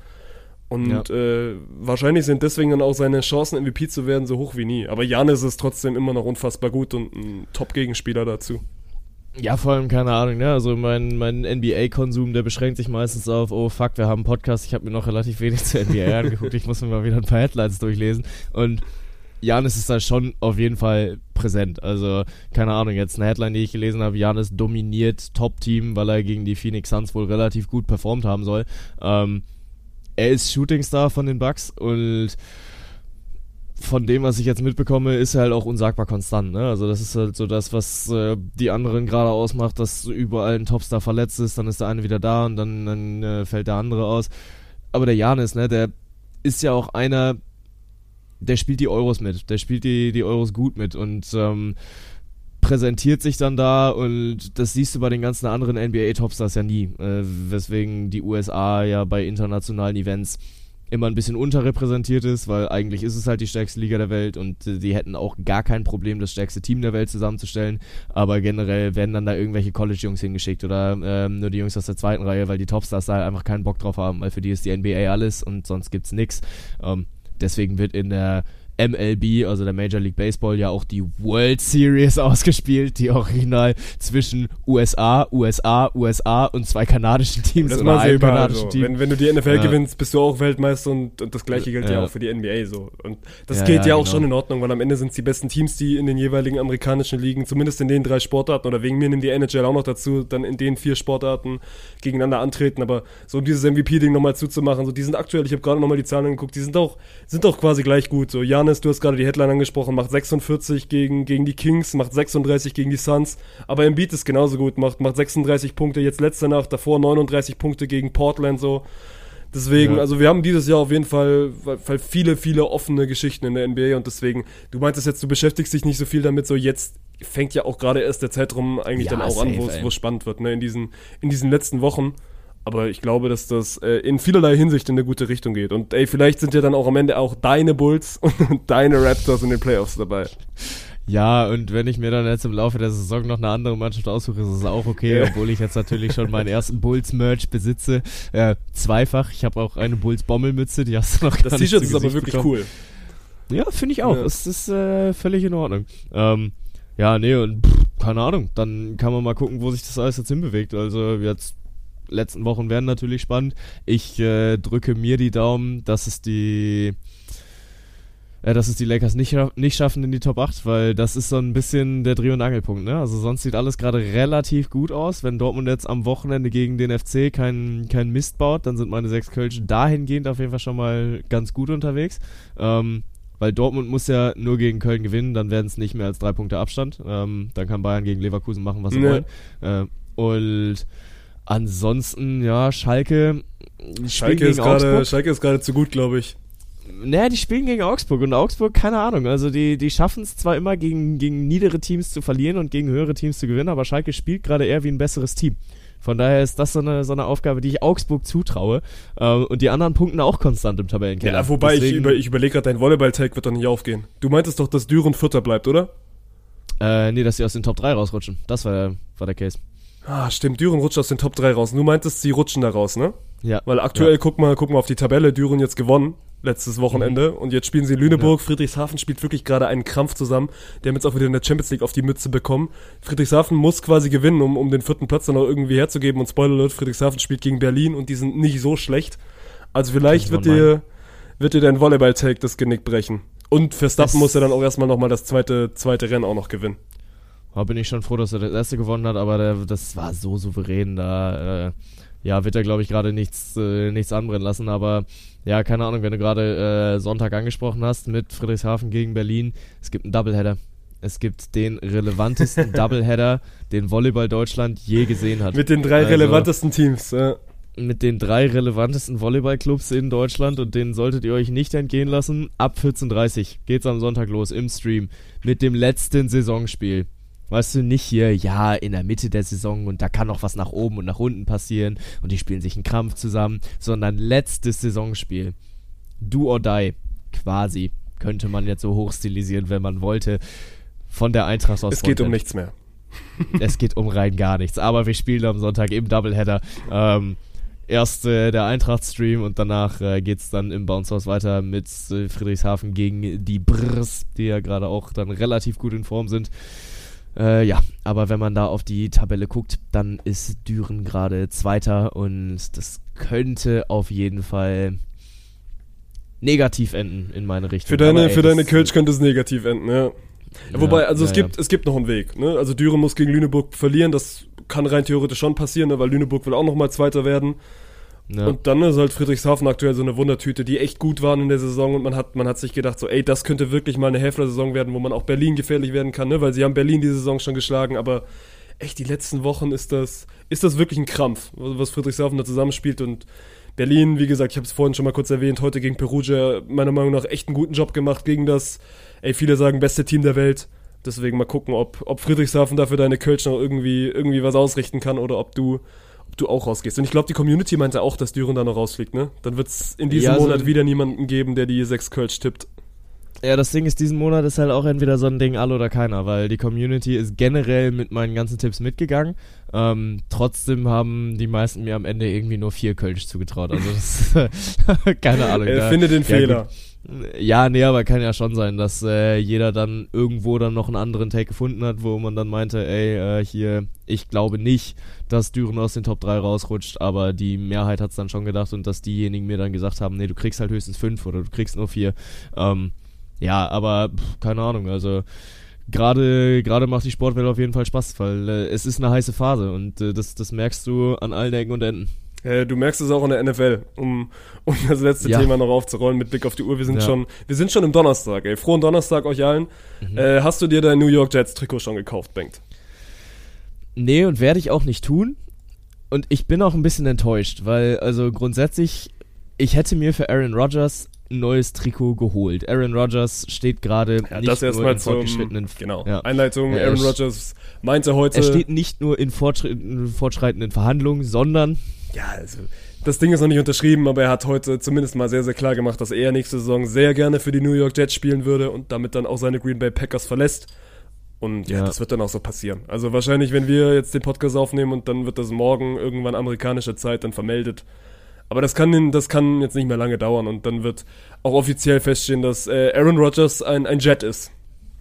Und wahrscheinlich sind deswegen dann auch seine Chancen, MVP zu werden, so hoch wie nie. Aber Giannis ist trotzdem immer noch unfassbar gut und ein Top-Gegenspieler dazu. Ja, vor allem, keine Ahnung, ne? Also mein NBA-Konsum, der beschränkt sich meistens auf, oh fuck, wir haben einen Podcast, ich habe mir noch relativ wenig zur NBA angeguckt, ich muss mir mal wieder ein paar Headlines durchlesen. Und Giannis ist da schon auf jeden Fall präsent. Also, keine Ahnung, jetzt eine Headline, die ich gelesen habe, Giannis dominiert Top-Team, weil er gegen die Phoenix Suns wohl relativ gut performt haben soll. Er ist Shootingstar von den Bucks und von dem, was ich jetzt mitbekomme, ist er halt auch unsagbar konstant, ne? Also das ist halt so das, was die anderen gerade ausmacht, dass überall ein Topstar verletzt ist, dann ist der eine wieder da und dann fällt der andere aus. Aber der Giannis, ne, der ist ja auch einer, der spielt die Euros mit, der spielt die Euros gut mit und präsentiert sich dann da und das siehst du bei den ganzen anderen NBA-Topstars ja nie, weswegen die USA ja bei internationalen Events immer ein bisschen unterrepräsentiert ist, weil eigentlich ist es halt die stärkste Liga der Welt und die hätten auch gar kein Problem, das stärkste Team der Welt zusammenzustellen, aber generell werden dann da irgendwelche College-Jungs hingeschickt oder nur die Jungs aus der zweiten Reihe, weil die Topstars da einfach keinen Bock drauf haben, weil für die ist die NBA alles und sonst gibt's nix. Deswegen wird in der MLB, also der Major League Baseball, ja auch die World Series ausgespielt, die original zwischen USA und zwei kanadischen Teams das oder einem kanadischen Team. Wenn du die NFL gewinnst, bist du auch Weltmeister und das gleiche gilt ja auch für die NBA so. Und das geht ja auch schon in Ordnung, weil am Ende sind es die besten Teams, die in den jeweiligen amerikanischen Ligen, zumindest in den 3 Sportarten oder wegen mir nimmt die NHL auch noch dazu, dann in den 4 Sportarten gegeneinander antreten, aber so dieses MVP-Ding nochmal zuzumachen, so die sind aktuell, ich habe gerade nochmal die Zahlen angeguckt, die sind auch quasi gleich gut, so Giannis, du hast gerade die Headline angesprochen, macht 46 gegen die Kings, macht 36 gegen die Suns, aber Embiid ist genauso gut, macht 36 Punkte, jetzt letzte Nacht, davor 39 Punkte gegen Portland, so. Deswegen, also wir haben dieses Jahr auf jeden Fall viele offene Geschichten in der NBA und deswegen, du meintest jetzt, du beschäftigst dich nicht so viel damit, so jetzt fängt ja auch gerade erst der Zeitraum eigentlich dann auch an, wo es spannend wird, ne, in diesen letzten Wochen. Aber ich glaube, dass das in vielerlei Hinsicht in eine gute Richtung geht. Und vielleicht sind ja dann auch am Ende auch deine Bulls und deine Raptors in den Playoffs dabei. Ja, und wenn ich mir dann jetzt im Laufe der Saison noch eine andere Mannschaft aussuche, ist es auch okay, obwohl ich jetzt natürlich schon meinen ersten Bulls-Merch besitze. Zweifach. Ich habe auch eine Bulls-Bommelmütze, die hast du noch gar nicht. Das T-Shirt ist aber wirklich cool. Ja, finde ich auch. Ja. Es ist völlig in Ordnung. Und keine Ahnung. Dann kann man mal gucken, wo sich das alles jetzt hinbewegt. Also jetzt letzten Wochen werden natürlich spannend. Ich drücke mir die Daumen, dass es die Lakers nicht schaffen in die Top 8, weil das ist so ein bisschen der Dreh- und Angelpunkt, ne? Also sonst sieht alles gerade relativ gut aus. Wenn Dortmund jetzt am Wochenende gegen den FC kein Mist baut, dann sind meine 6 Kölsch dahingehend auf jeden Fall schon mal ganz gut unterwegs. Weil Dortmund muss ja nur gegen Köln gewinnen, dann werden es nicht mehr als 3 Punkte Abstand. Dann kann Bayern gegen Leverkusen machen, was sie wollen. Und ansonsten, ja, Schalke ist gerade zu gut, glaube ich. Naja, die spielen gegen Augsburg und Augsburg, keine Ahnung, also die schaffen es zwar immer gegen niedere Teams zu verlieren und gegen höhere Teams zu gewinnen, aber Schalke spielt gerade eher wie ein besseres Team. Von daher ist das so eine Aufgabe, die ich Augsburg zutraue und die anderen punkten auch konstant im Tabellenkeller. Ja, wobei ich überlege gerade, dein Volleyball-Tag wird doch nicht aufgehen. Du meintest doch, dass Düren Vierter bleibt, oder? Nee, dass sie aus den Top 3 rausrutschen. Das war der Case. Ah, stimmt, Düren rutscht aus den Top 3 raus. Du meintest, sie rutschen da raus, ne? Ja. Weil aktuell, guck mal auf die Tabelle, Düren jetzt gewonnen, letztes Wochenende, und jetzt spielen sie in Lüneburg. Ja. Friedrichshafen spielt wirklich gerade einen Krampf zusammen. Die haben jetzt auch wieder in der Champions League auf die Mütze bekommen. Friedrichshafen muss quasi gewinnen, um den 4. Platz dann auch irgendwie herzugeben. Und Spoiler Alert, Friedrichshafen spielt gegen Berlin und die sind nicht so schlecht. Also vielleicht wird dir dein Volleyball-Take das Genick brechen. Und Verstappen muss ja dann auch erstmal nochmal das zweite Rennen auch noch gewinnen. Da bin ich schon froh, dass er das erste gewonnen hat, aber das war so souverän, da wird er, glaube ich, gerade nichts anbrennen lassen, aber ja, keine Ahnung, wenn du gerade Sonntag angesprochen hast mit Friedrichshafen gegen Berlin, es gibt einen Doubleheader. Es gibt den relevantesten Doubleheader, den Volleyball Deutschland je gesehen hat. Mit den 3 relevantesten Teams, ja. Mit den 3 relevantesten Volleyballclubs in Deutschland und denen solltet ihr euch nicht entgehen lassen. Ab 14:30 geht's am Sonntag los im Stream mit dem letzten Saisonspiel. Weißt du, nicht hier, ja, in der Mitte der Saison und da kann noch was nach oben und nach unten passieren und die spielen sich einen Krampf zusammen, sondern letztes Saisonspiel. Do or die, quasi, könnte man jetzt so hochstilisieren, wenn man wollte, von der Eintracht aus. Es geht um nichts mehr. Es geht um rein gar nichts, aber wir spielen am Sonntag im Doubleheader. Erst der Eintracht-Stream und danach geht's dann im Bounce-Haus weiter mit Friedrichshafen gegen die Brrs, die ja gerade auch dann relativ gut in Form sind. Aber wenn man da auf die Tabelle guckt, dann ist Düren gerade Zweiter und das könnte auf jeden Fall negativ enden in meine Richtung. Für deine Kölsch könnte es negativ enden, ja. Wobei, also es gibt noch einen Weg, ne? Also Düren muss gegen Lüneburg verlieren, das kann rein theoretisch schon passieren, ne? Weil Lüneburg will auch nochmal Zweiter werden. Ja. Und dann ist halt Friedrichshafen aktuell so eine Wundertüte, die echt gut waren in der Saison und man hat sich gedacht so, ey, das könnte wirklich mal eine Hälfte-Saison werden, wo man auch Berlin gefährlich werden kann, ne? Weil sie haben Berlin die Saison schon geschlagen, aber echt die letzten Wochen ist das wirklich ein Krampf, was Friedrichshafen da zusammenspielt und Berlin, wie gesagt, ich habe es vorhin schon mal kurz erwähnt, heute gegen Perugia meiner Meinung nach echt einen guten Job gemacht gegen das, viele sagen, beste Team der Welt. Deswegen mal gucken, ob Friedrichshafen dafür deine Kölsch noch irgendwie was ausrichten kann oder ob du auch rausgehst. Und ich glaube, die Community meinte auch, dass Düren da noch rausfliegt, ne? Dann wird es in diesem Monat wieder niemanden geben, der die 6 Kölsch tippt. Ja, das Ding ist, diesen Monat ist halt auch entweder so ein Ding, alle oder keiner, weil die Community ist generell mit meinen ganzen Tipps mitgegangen. Trotzdem haben die meisten mir am Ende irgendwie nur 4 Kölsch zugetraut. Also das keine Ahnung. Finde den Fehler. Ja, nee, aber kann ja schon sein, dass jeder dann irgendwo dann noch einen anderen Take gefunden hat, wo man dann meinte, hier, ich glaube nicht, dass Düren aus den Top 3 rausrutscht, aber die Mehrheit hat es dann schon gedacht und dass diejenigen mir dann gesagt haben, nee, du kriegst halt höchstens 5 oder du kriegst nur 4. Ja, aber keine Ahnung, also gerade macht die Sportwelt auf jeden Fall Spaß, weil es ist eine heiße Phase und das merkst du an allen Ecken und Enden. Du merkst es auch in der NFL, um das letzte Thema noch aufzurollen mit Blick auf die Uhr. Wir sind schon im Donnerstag, ey. Frohen Donnerstag euch allen. Hast du dir dein New York Jets Trikot schon gekauft, Bengt? Nee, und werde ich auch nicht tun. Und ich bin auch ein bisschen enttäuscht, weil also grundsätzlich, ich hätte mir für Aaron Rodgers ein neues Trikot geholt. Aaron Rodgers steht gerade nicht das nur erstmal in fortgeschrittenen... Einleitung. Aaron Rodgers meinte heute... Er steht nicht nur in fortschreitenden Verhandlungen, sondern... Ja, also das Ding ist noch nicht unterschrieben, aber er hat heute zumindest mal sehr, sehr klar gemacht, dass er nächste Saison sehr gerne für die New York Jets spielen würde und damit dann auch seine Green Bay Packers verlässt. Und das wird dann auch so passieren. Also wahrscheinlich, wenn wir jetzt den Podcast aufnehmen und dann wird das morgen irgendwann amerikanische Zeit dann vermeldet. Aber das kann jetzt nicht mehr lange dauern und dann wird auch offiziell feststehen, dass Aaron Rodgers ein Jet ist.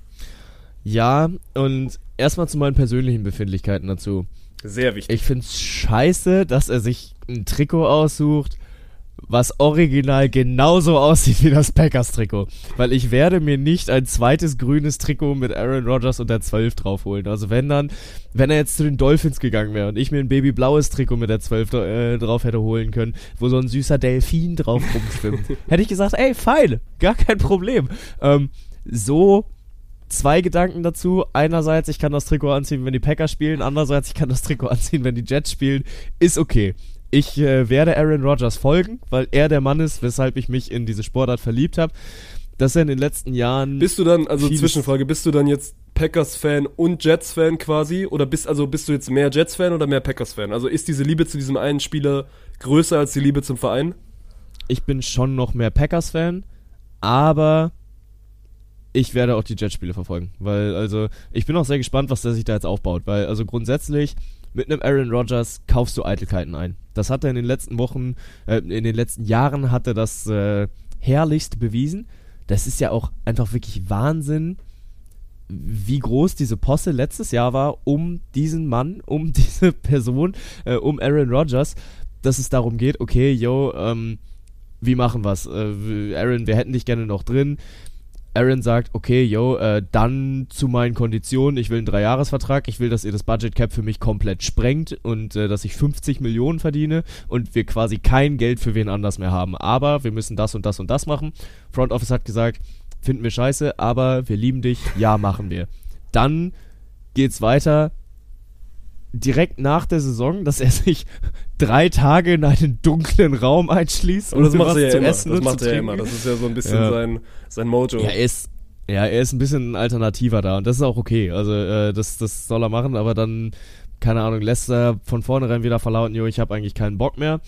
Ja, und erstmal zu meinen persönlichen Befindlichkeiten dazu. Sehr wichtig. Ich find's scheiße, dass er sich ein Trikot aussucht, was original genauso aussieht wie das Packers-Trikot. Weil ich werde mir nicht ein zweites grünes Trikot mit Aaron Rodgers und der 12 drauf holen. Also wenn er jetzt zu den Dolphins gegangen wäre und ich mir ein babyblaues Trikot mit der 12 drauf hätte holen können, wo so ein süßer Delfin drauf rumschwimmt, hätte ich gesagt, ey, fein, gar kein Problem. So... 2 Gedanken dazu. Einerseits, ich kann das Trikot anziehen, wenn die Packers spielen. Andererseits, ich kann das Trikot anziehen, wenn die Jets spielen. Ist okay. Ich werde Aaron Rodgers folgen, weil er der Mann ist, weshalb ich mich in diese Sportart verliebt habe. Dass er in den letzten Jahren... Bist du dann, also Zwischenfrage, bist du dann jetzt Packers-Fan und Jets-Fan quasi? Oder bist du jetzt mehr Jets-Fan oder mehr Packers-Fan? Also ist diese Liebe zu diesem einen Spieler größer als die Liebe zum Verein? Ich bin schon noch mehr Packers-Fan, aber... ich werde auch die Jets-Spiele verfolgen, weil, also, ich bin auch sehr gespannt, was der sich da jetzt aufbaut, weil, also grundsätzlich, mit einem Aaron Rodgers kaufst du Eitelkeiten ein. Das hat er in den letzten Wochen, in den letzten Jahren hat er das herrlichst bewiesen. Das ist ja auch einfach wirklich Wahnsinn, wie groß diese Posse letztes Jahr war, um diesen Mann, um diese Person, um Aaron Rodgers, dass es darum geht, okay, wie machen wir's? Aaron, wir hätten dich gerne noch drin. Aaron sagt, okay, dann zu meinen Konditionen, ich will einen 3-Jahres-Vertrag, ich will, dass ihr das Budget Cap für mich komplett sprengt und dass ich 50 Millionen verdiene und wir quasi kein Geld für wen anders mehr haben. Aber wir müssen das und das und das machen. Front Office hat gesagt, finden wir scheiße, aber wir lieben dich, ja, machen wir. Dann geht's weiter, direkt nach der Saison, dass er sich 3 Tage in einen dunklen Raum einschließt, und das macht er ja zu immer. essen Das und macht zu er ja trinken. immer. Das ist ja so ein bisschen sein Mojo. Ja, er ist ein bisschen ein Alternativer da und das ist auch okay. Also das soll er machen, aber dann, keine Ahnung, lässt er von vornherein wieder verlauten, ich habe eigentlich keinen Bock mehr.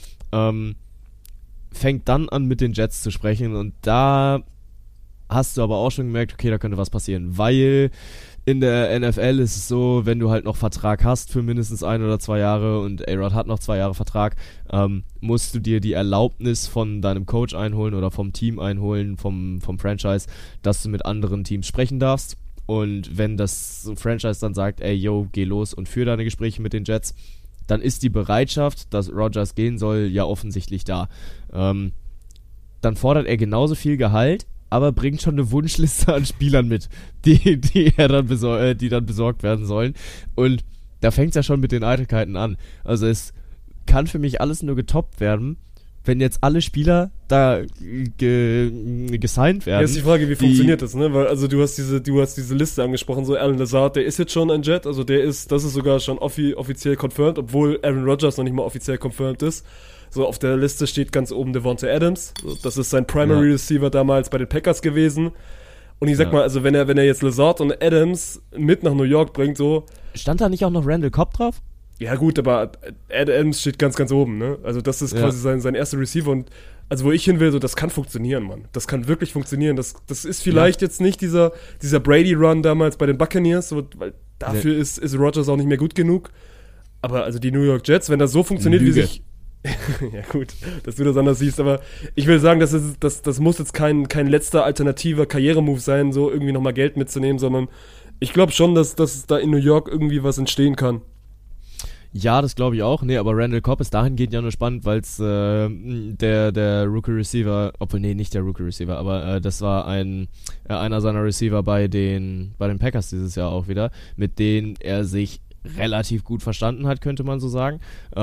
Fängt dann an, mit den Jets zu sprechen und da hast du aber auch schon gemerkt, okay, da könnte was passieren, weil in der NFL ist es so, wenn du halt noch Vertrag hast für mindestens 1 oder 2 Jahre und A-Rod hat noch 2 Jahre Vertrag, musst du dir die Erlaubnis von deinem Coach einholen oder vom Team einholen, vom Franchise, dass du mit anderen Teams sprechen darfst. Und wenn das Franchise dann sagt, geh los und führ deine Gespräche mit den Jets, dann ist die Bereitschaft, dass Rodgers gehen soll, ja offensichtlich da. Dann fordert er genauso viel Gehalt, aber bringt schon eine Wunschliste an Spielern mit, die dann besorgt werden sollen. Und da fängt es ja schon mit den Eitelkeiten an. Also es kann für mich alles nur getoppt werden, wenn jetzt alle Spieler da gesigned werden. Jetzt die Frage, wie funktioniert das, ne? Weil, also du hast diese Liste angesprochen, so Alan Lazard, der ist jetzt schon ein Jet, also das ist sogar schon offiziell confirmed, obwohl Aaron Rodgers noch nicht mal offiziell confirmed ist. So, auf der Liste steht ganz oben Devonta Adams. Das ist sein Primary Receiver damals bei den Packers gewesen. Und ich sag mal, also wenn er jetzt Lazard und Adams mit nach New York bringt, so. Stand da nicht auch noch Randall Cobb drauf? Ja gut, aber Adams steht ganz, ganz oben, ne? Also das ist quasi sein erster Receiver und also wo ich hin will, so das kann funktionieren, Mann. Das kann wirklich funktionieren. Das ist vielleicht jetzt nicht dieser Brady-Run damals bei den Buccaneers, so, weil dafür ist Rodgers auch nicht mehr gut genug. Aber also die New York Jets, wenn das so funktioniert, wie sich... ja gut, dass du das anders siehst, aber ich will sagen, das muss jetzt kein letzter alternativer Karrieremove sein, so irgendwie nochmal Geld mitzunehmen, sondern ich glaube schon, dass da in New York irgendwie was entstehen kann. Ja, das glaube ich auch. Nee, aber Randall Cobb ist dahingehend ja nur spannend, weil es der Rookie-Receiver, obwohl, nee, nicht der Rookie-Receiver, aber das war einer seiner Receiver bei den Packers dieses Jahr auch wieder, mit denen er sich relativ gut verstanden hat, könnte man so sagen.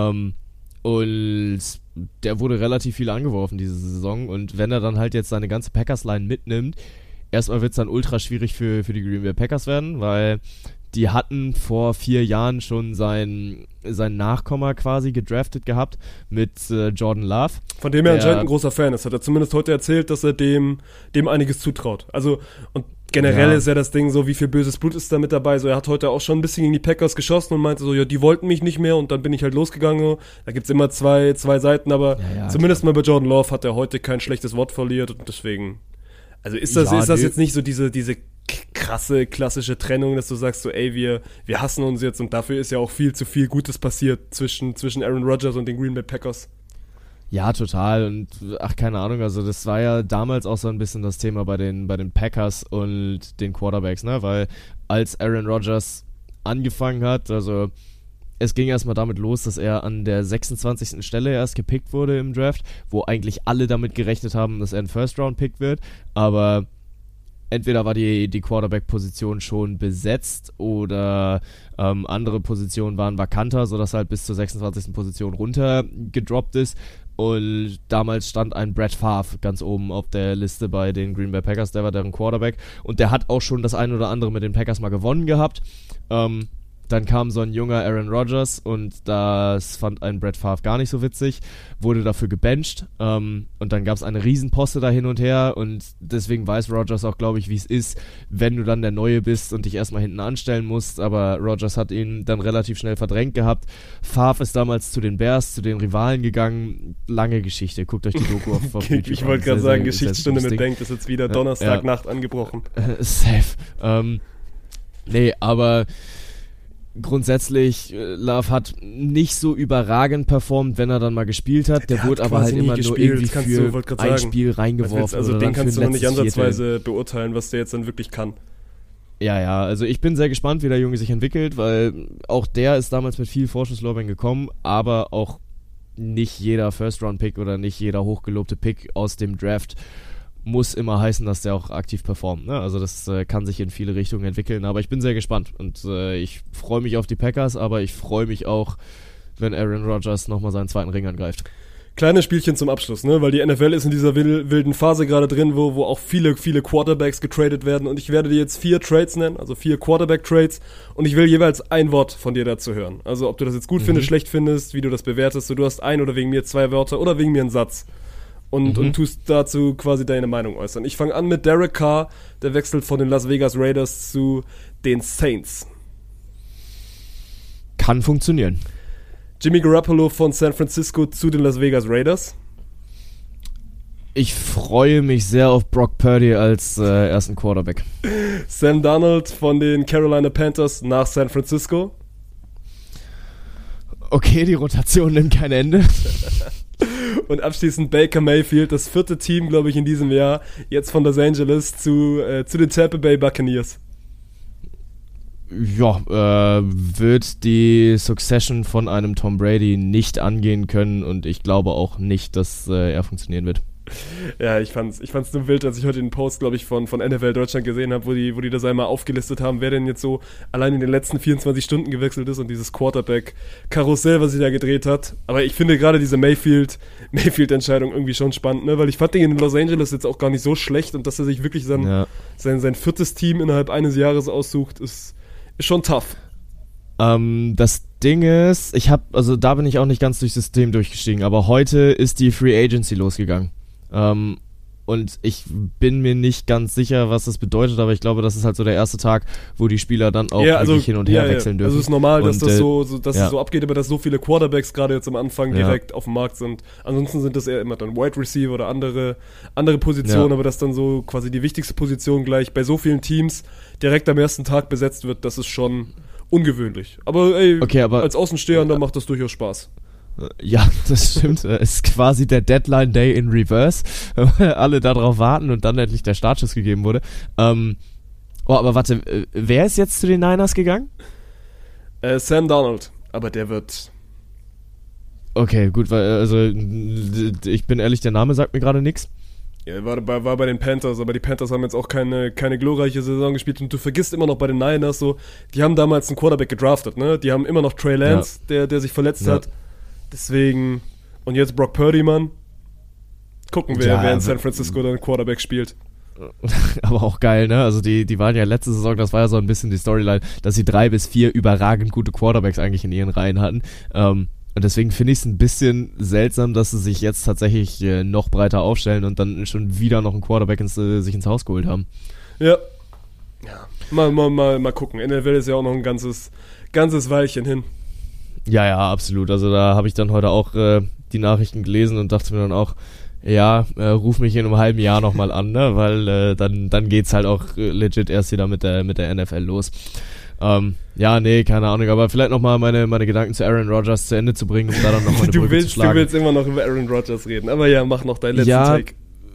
Und der wurde relativ viel angeworfen diese Saison und wenn er dann halt jetzt seine ganze Packers-Line mitnimmt, erstmal wird es dann ultra schwierig für die Green Bay Packers werden, weil die hatten vor 4 Jahren schon seinen Nachkommer quasi gedraftet gehabt mit Jordan Love. Von dem er anscheinend ein großer Fan ist. Hat er zumindest heute erzählt, dass er dem einiges zutraut. Also, und generell ist ja das Ding so, wie viel böses Blut ist da mit dabei. So, er hat heute auch schon ein bisschen gegen die Packers geschossen und meinte so, ja, die wollten mich nicht mehr und dann bin ich halt losgegangen. Da gibt's immer zwei Seiten, aber zumindest mal bei Jordan Love hat er heute kein schlechtes Wort verliert und deswegen, also ist das jetzt nicht so diese krasse, klassische Trennung, dass du sagst so, ey, wir hassen uns jetzt und dafür ist ja auch viel zu viel Gutes passiert zwischen Aaron Rodgers und den Green Bay Packers. Ja, total und keine Ahnung, also das war ja damals auch so ein bisschen das Thema bei den Packers und den Quarterbacks, ne, weil als Aaron Rodgers angefangen hat, also es ging erstmal damit los, dass er an der 26. Stelle erst gepickt wurde im Draft, wo eigentlich alle damit gerechnet haben, dass er ein First-Round-Pick wird, aber entweder war die Quarterback-Position schon besetzt oder andere Positionen waren vakanter, sodass er halt bis zur 26. Position runtergedroppt ist. Und damals stand ein Brett Favre ganz oben auf der Liste bei den Green Bay Packers, der war deren Quarterback. Und der hat auch schon das ein oder andere mit den Packers mal gewonnen gehabt. Dann kam so ein junger Aaron Rodgers und das fand ein Brett Favre gar nicht so witzig, wurde dafür gebencht und dann gab es eine Riesenposte da hin und her und deswegen weiß Rodgers auch, glaube ich, wie es ist, wenn du dann der Neue bist und dich erstmal hinten anstellen musst, aber Rodgers hat ihn dann relativ schnell verdrängt gehabt. Favre ist damals zu den Bears, zu den Rivalen gegangen, lange Geschichte, guckt euch die Doku auf YouTube Ich wollte gerade sagen, Geschichtsstunde mit Bank ist jetzt wieder Donnerstagnacht angebrochen. Safe. Nee, aber grundsätzlich, Love hat nicht so überragend performt, wenn er dann mal gespielt hat. Der wurde aber halt immer nur irgendwie für ein Spiel reingeworfen. Also den kannst du noch nicht ansatzweise beurteilen, was der jetzt dann wirklich kann. Ja, also ich bin sehr gespannt, wie der Junge sich entwickelt, weil auch der ist damals mit viel Vorschusslorbeeren gekommen, aber auch nicht jeder First-Round-Pick oder nicht jeder hochgelobte Pick aus dem Draft muss immer heißen, dass der auch aktiv performt. Ne? Also das kann sich in viele Richtungen entwickeln, aber ich bin sehr gespannt und ich freue mich auf die Packers, aber ich freue mich auch, wenn Aaron Rodgers nochmal seinen zweiten Ring angreift. Kleines Spielchen zum Abschluss, ne? Weil die NFL ist in dieser wilden Phase gerade drin, wo auch viele Quarterbacks getradet werden und ich werde dir jetzt 4 Trades nennen, also 4 Quarterback-Trades und ich will jeweils ein Wort von dir dazu hören. Also ob du das jetzt gut findest, schlecht findest, wie du das bewertest, so, du hast ein oder wegen mir 2 Wörter oder wegen mir einen Satz. Und tust dazu quasi deine Meinung äußern. Ich fange an mit Derek Carr, der wechselt von den Las Vegas Raiders zu den Saints. Kann funktionieren. Jimmy Garoppolo von San Francisco zu den Las Vegas Raiders. Ich freue mich sehr auf Brock Purdy als ersten Quarterback. Sam Darnold von den Carolina Panthers nach San Francisco. Okay, die Rotation nimmt kein Ende. Und abschließend Baker Mayfield, das 4. Team, glaube ich, in diesem Jahr, jetzt von Los Angeles zu den Tampa Bay Buccaneers. Ja, wird die Succession von einem Tom Brady nicht angehen können und ich glaube auch nicht, dass er funktionieren wird. Ja, ich fand's nur wild, als ich heute den Post, glaube ich, von NFL Deutschland gesehen habe, wo die das einmal aufgelistet haben, wer denn jetzt so allein in den letzten 24 Stunden gewechselt ist und dieses Quarterback-Karussell, was sich da gedreht hat. Aber ich finde gerade diese Mayfield-Entscheidung irgendwie schon spannend, ne? Weil ich fand den in Los Angeles jetzt auch gar nicht so schlecht und dass er sich wirklich sein viertes Team innerhalb eines Jahres aussucht, ist schon tough. Das Ding ist, da bin ich auch nicht ganz durchs System durchgestiegen, aber heute ist die Free Agency losgegangen. Und ich bin mir nicht ganz sicher, was das bedeutet, aber ich glaube, das ist halt so der erste Tag, wo die Spieler dann auch wirklich hin und her wechseln dürfen. Also es ist normal, dass das so abgeht, aber dass so viele Quarterbacks gerade jetzt am Anfang direkt auf dem Markt sind. Ansonsten sind das eher immer dann Wide Receiver oder andere Positionen, aber dass dann so quasi die wichtigste Position gleich bei so vielen Teams direkt am ersten Tag besetzt wird, das ist schon ungewöhnlich. Aber als Außenstehender macht das durchaus Spaß. Ja, das stimmt. Es ist quasi der Deadline Day in Reverse. Alle darauf warten und dann endlich der Startschuss gegeben wurde. Aber warte, wer ist jetzt zu den Niners gegangen? Sam Darnold. Aber der wird... Okay, gut, weil ich bin ehrlich, der Name sagt mir gerade nichts. Ja, war bei den Panthers, aber die Panthers haben jetzt auch keine glorreiche Saison gespielt und du vergisst immer noch bei den Niners so, die haben damals einen Quarterback gedraftet, ne? Die haben immer noch Trey Lance, der sich verletzt hat. Deswegen, und jetzt Brock Purdy, Mann. Gucken wir, wer in San Francisco dann Quarterback spielt. Aber auch geil, ne? Also die waren ja letzte Saison, das war ja so ein bisschen die Storyline, dass sie 3 bis 4 überragend gute Quarterbacks eigentlich in ihren Reihen hatten. Und deswegen finde ich es ein bisschen seltsam, dass sie sich jetzt tatsächlich noch breiter aufstellen und dann schon wieder noch einen Quarterback sich ins Haus geholt haben. Ja. Mal gucken. NFL ist ja auch noch ein ganzes Weilchen hin. Ja, absolut. Also da habe ich dann heute auch die Nachrichten gelesen und dachte mir dann auch, ruf mich in einem halben Jahr nochmal an, ne? Weil dann geht's halt auch legit erst wieder mit der NFL los. Keine Ahnung, aber vielleicht nochmal meine Gedanken zu Aaron Rodgers zu Ende zu bringen, um da dann nochmal eine Brücke zu schlagen. Du willst immer noch über Aaron Rodgers reden, aber ja, mach noch deinen letzten Take.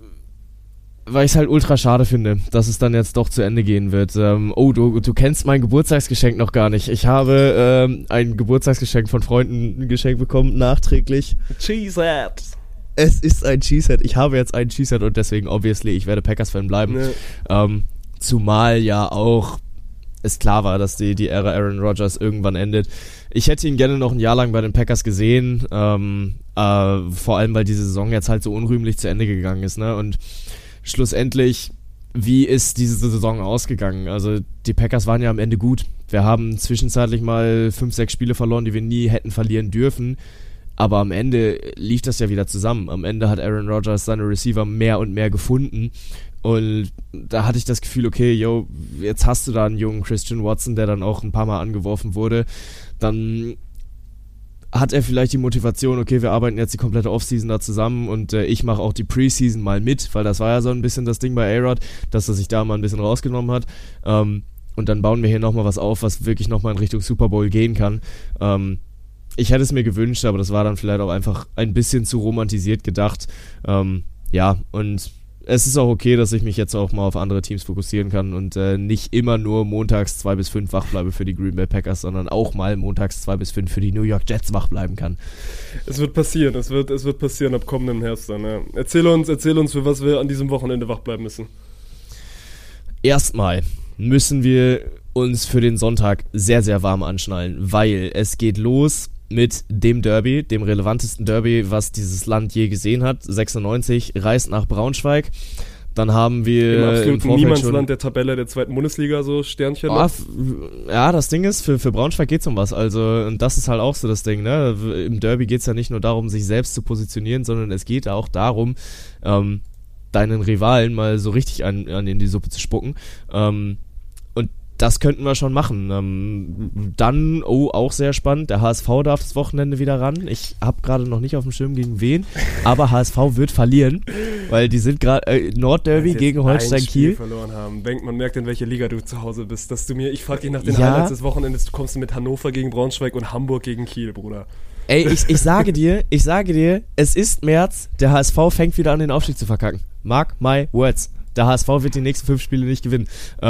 Weil ich es halt ultra schade finde, dass es dann jetzt doch zu Ende gehen wird. Du kennst mein Geburtstagsgeschenk noch gar nicht. Ich habe ein Geburtstagsgeschenk von Freunden geschenkt bekommen, nachträglich. Cheesehead. Es ist ein Cheesehead. Ich habe jetzt ein Cheesehead und deswegen, obviously, ich werde Packers-Fan bleiben. Nee. Zumal ja auch es klar war, dass die Ära Aaron Rodgers irgendwann endet. Ich hätte ihn gerne noch ein Jahr lang bei den Packers gesehen, vor allem, weil diese Saison jetzt halt so unrühmlich zu Ende gegangen ist, ne? Und schlussendlich, wie ist diese Saison ausgegangen? Also die Packers waren ja am Ende gut. Wir haben zwischenzeitlich mal 5-6 Spiele verloren, die wir nie hätten verlieren dürfen. Aber am Ende lief das ja wieder zusammen. Am Ende hat Aaron Rodgers seine Receiver mehr und mehr gefunden. Und da hatte ich das Gefühl, okay, jetzt hast du da einen jungen Christian Watson, der dann auch ein paar Mal angeworfen wurde. Dann hat er vielleicht die Motivation, okay, wir arbeiten jetzt die komplette Offseason da zusammen und ich mache auch die Preseason mal mit, weil das war ja so ein bisschen das Ding bei A-Rod, dass er sich da mal ein bisschen rausgenommen hat. Und dann bauen wir hier nochmal was auf, was wirklich nochmal in Richtung Super Bowl gehen kann. Ich hätte es mir gewünscht, aber das war dann vielleicht auch einfach ein bisschen zu romantisiert gedacht. Und es ist auch okay, dass ich mich jetzt auch mal auf andere Teams fokussieren kann und nicht immer nur montags 2 bis 5 wach bleibe für die Green Bay Packers, sondern auch mal montags 2 bis 5 für die New York Jets wach bleiben kann. Es wird passieren, es wird passieren ab kommenden Herbst dann. Ja. Erzähl uns, für was wir an diesem Wochenende wach bleiben müssen. Erstmal müssen wir uns für den Sonntag sehr, sehr warm anschnallen, weil es geht los mit dem Derby, dem relevantesten Derby, was dieses Land je gesehen hat. 96 reist nach Braunschweig. Dann haben wir im absoluten Niemandsland der Tabelle der 2. Bundesliga, so Sternchen. Ja, das Ding ist, für Braunschweig geht's um was. Also, und das ist halt auch so das Ding, ne? Im Derby geht's ja nicht nur darum, sich selbst zu positionieren, sondern es geht auch darum, deinen Rivalen mal so richtig an in die Suppe zu spucken. Das könnten wir schon machen. Dann, auch sehr spannend, der HSV darf das Wochenende wieder ran. Ich habe gerade noch nicht auf dem Schirm gegen wen, aber HSV wird verlieren, weil die sind gerade Nordderby gegen Holstein Kiel verloren haben. Man merkt, in welcher Liga du zu Hause bist. Ich frage dich nach den Highlights des Wochenendes, du kommst mit Hannover gegen Braunschweig und Hamburg gegen Kiel, Bruder. Ey, ich sage dir, es ist März, der HSV fängt wieder an, den Aufstieg zu verkacken. Mark my words. Der HSV wird die nächsten 5 Spiele nicht gewinnen.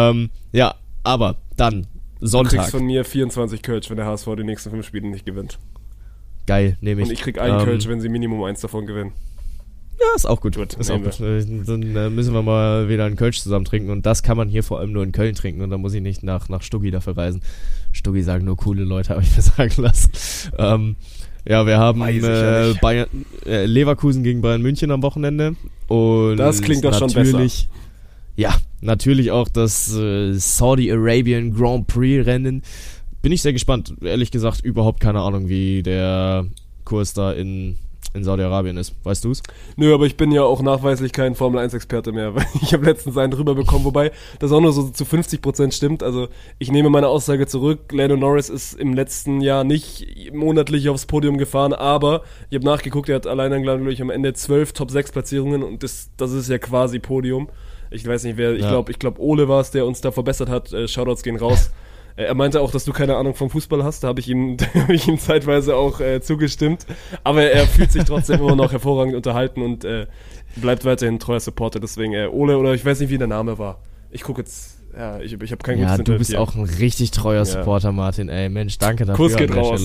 Aber dann, Sonntag. Du kriegst von mir 24 Kölsch, wenn der HSV die nächsten 5 Spiele nicht gewinnt. Geil, nehme ich. Und ich krieg einen Kölsch, wenn sie Minimum 1 davon gewinnen. Ja, ist auch gut. Gut, Ist auch gut. Dann müssen wir mal wieder einen Kölsch zusammen trinken und das kann man hier vor allem nur in Köln trinken und dann muss ich nicht nach Stuggi dafür reisen. Stuggi sagen nur coole Leute, habe ich mir sagen lassen. Ja, wir haben Bayern, Leverkusen gegen Bayern München am Wochenende und das klingt doch schon besser. Ja, natürlich auch das Saudi-Arabian Grand Prix-Rennen. Bin ich sehr gespannt. Ehrlich gesagt, überhaupt keine Ahnung, wie der Kurs da in Saudi-Arabien ist. Weißt du's? Nö, aber ich bin ja auch nachweislich kein Formel-1-Experte mehr, weil ich habe letztens einen drüber bekommen, wobei das auch nur so zu 50% stimmt. Also ich nehme meine Aussage zurück. Lando Norris ist im letzten Jahr nicht monatlich aufs Podium gefahren, aber ich habe nachgeguckt, er hat allein dann, glaube ich, am Ende 12 Top-6-Platzierungen und das ist ja quasi Podium. Ich weiß nicht, wer, ich glaube Ole war es, der uns da verbessert hat. Shoutouts gehen raus. Er meinte auch, dass du keine Ahnung vom Fußball hast. Da habe ich ihm zeitweise auch zugestimmt. Aber er fühlt sich trotzdem immer noch hervorragend unterhalten und bleibt weiterhin treuer Supporter. Deswegen Ole, oder ich weiß nicht, wie der Name war. Ich gucke jetzt, ich habe kein gutes Internet. Ja, du bist auch ein richtig treuer Supporter, Martin. Ey, Mensch, danke dafür. Kuss geht raus.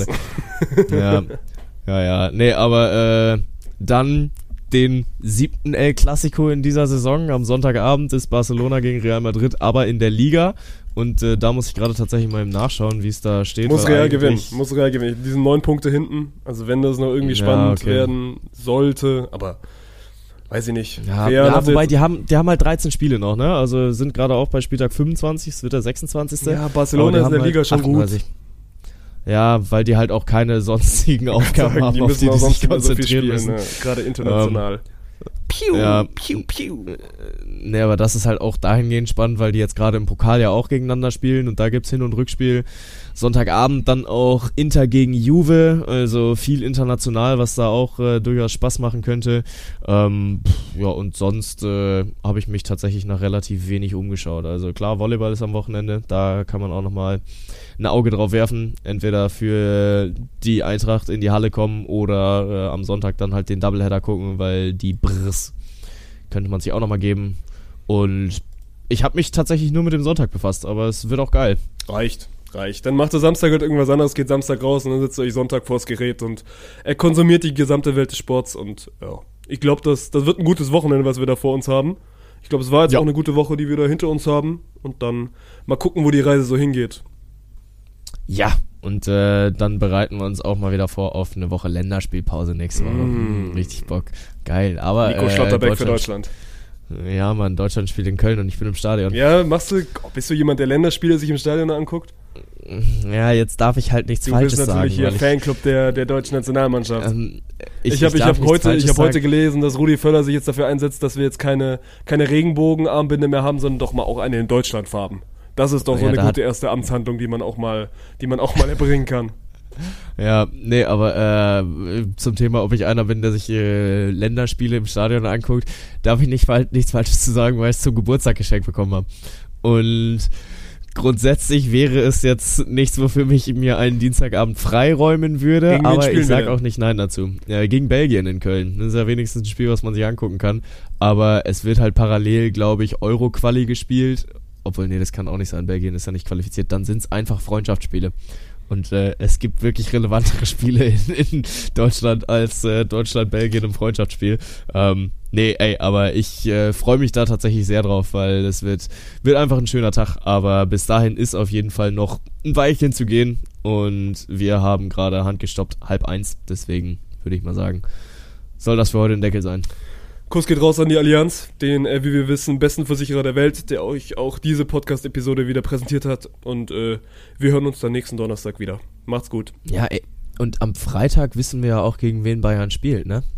Ja. Nee, aber dann den 7. El Clasico in dieser Saison. Am Sonntagabend ist Barcelona gegen Real Madrid, aber in der Liga. Und da muss ich gerade tatsächlich mal nachschauen, wie es da steht. Muss Real gewinnen. Die sind 9 Punkte hinten. Also wenn das noch irgendwie spannend werden sollte, aber weiß ich nicht. Ja, wobei die haben halt 13 Spiele noch, ne? Also sind gerade auch bei Spieltag 25, es wird der 26. Ja, Barcelona ist in der Liga schon 38. Gut. Ja, weil die halt auch keine sonstigen Aufgaben haben, auf die sich konzentrieren müssen. Ne? Gerade international. Piu. Ne, aber das ist halt auch dahingehend spannend, weil die jetzt gerade im Pokal ja auch gegeneinander spielen und da gibt's Hin- und Rückspiel. Sonntagabend dann auch Inter gegen Juve, also viel international, was da auch durchaus Spaß machen könnte. Ja, und sonst habe ich mich tatsächlich nach relativ wenig umgeschaut. Also klar, Volleyball ist am Wochenende, da kann man auch nochmal ein Auge drauf werfen. Entweder für die Eintracht in die Halle kommen oder am Sonntag dann halt den Doubleheader gucken, weil die Brrs könnte man sich auch nochmal geben. Und ich habe mich tatsächlich nur mit dem Sonntag befasst, aber es wird auch geil. Reicht. Dann macht er Samstag halt irgendwas anderes, geht Samstag raus und dann sitzt er euch Sonntag vors Gerät und er konsumiert die gesamte Welt des Sports und ja, ich glaube, das wird ein gutes Wochenende, was wir da vor uns haben. Ich glaube, es war jetzt auch eine gute Woche, die wir da hinter uns haben und dann mal gucken, wo die Reise so hingeht. Ja, und dann bereiten wir uns auch mal wieder vor auf eine Woche Länderspielpause nächste Woche. Richtig Bock. Geil, aber Nico Schlotterbeck für Deutschland. Ja, Mann, Deutschland spielt in Köln und ich bin im Stadion. Ja, bist du jemand, der Länderspiele sich im Stadion anguckt? Ja, jetzt darf ich halt nichts Falsches sagen. Du bist natürlich hier Fanclub der deutschen Nationalmannschaft. Ich hab heute gelesen, dass Rudi Völler sich jetzt dafür einsetzt, dass wir jetzt keine Regenbogenarmbinde mehr haben, sondern doch mal auch eine in Deutschlandfarben. Das ist doch so eine gute erste Amtshandlung, die man auch mal erbringen kann. Ja, nee, aber zum Thema, ob ich einer bin, der sich Länderspiele im Stadion anguckt, darf ich nichts Falsches zu sagen, weil ich es zum Geburtstag geschenkt bekommen habe. Und grundsätzlich wäre es jetzt nichts, wofür ich mir einen Dienstagabend freiräumen würde, aber ich sage auch nicht Nein dazu. Ja, gegen Belgien in Köln. Das ist ja wenigstens ein Spiel, was man sich angucken kann. Aber es wird halt parallel, glaube ich, Euro-Quali gespielt. Obwohl, nee, das kann auch nicht sein. Belgien ist ja nicht qualifiziert. Dann sind es einfach Freundschaftsspiele. Und es gibt wirklich relevantere Spiele in Deutschland als Deutschland-Belgien im Freundschaftsspiel. Aber ich freue mich da tatsächlich sehr drauf, weil es wird einfach ein schöner Tag. Aber bis dahin ist auf jeden Fall noch ein Weilchen zu gehen. Und wir haben gerade handgestoppt 12:30. Deswegen würde ich mal sagen, soll das für heute ein Deckel sein. Kuss geht raus an die Allianz, den, wie wir wissen, besten Versicherer der Welt, der euch auch diese Podcast-Episode wieder präsentiert hat. Und wir hören uns dann nächsten Donnerstag wieder. Macht's gut. Ja, ey. Und am Freitag wissen wir ja auch, gegen wen Bayern spielt, ne?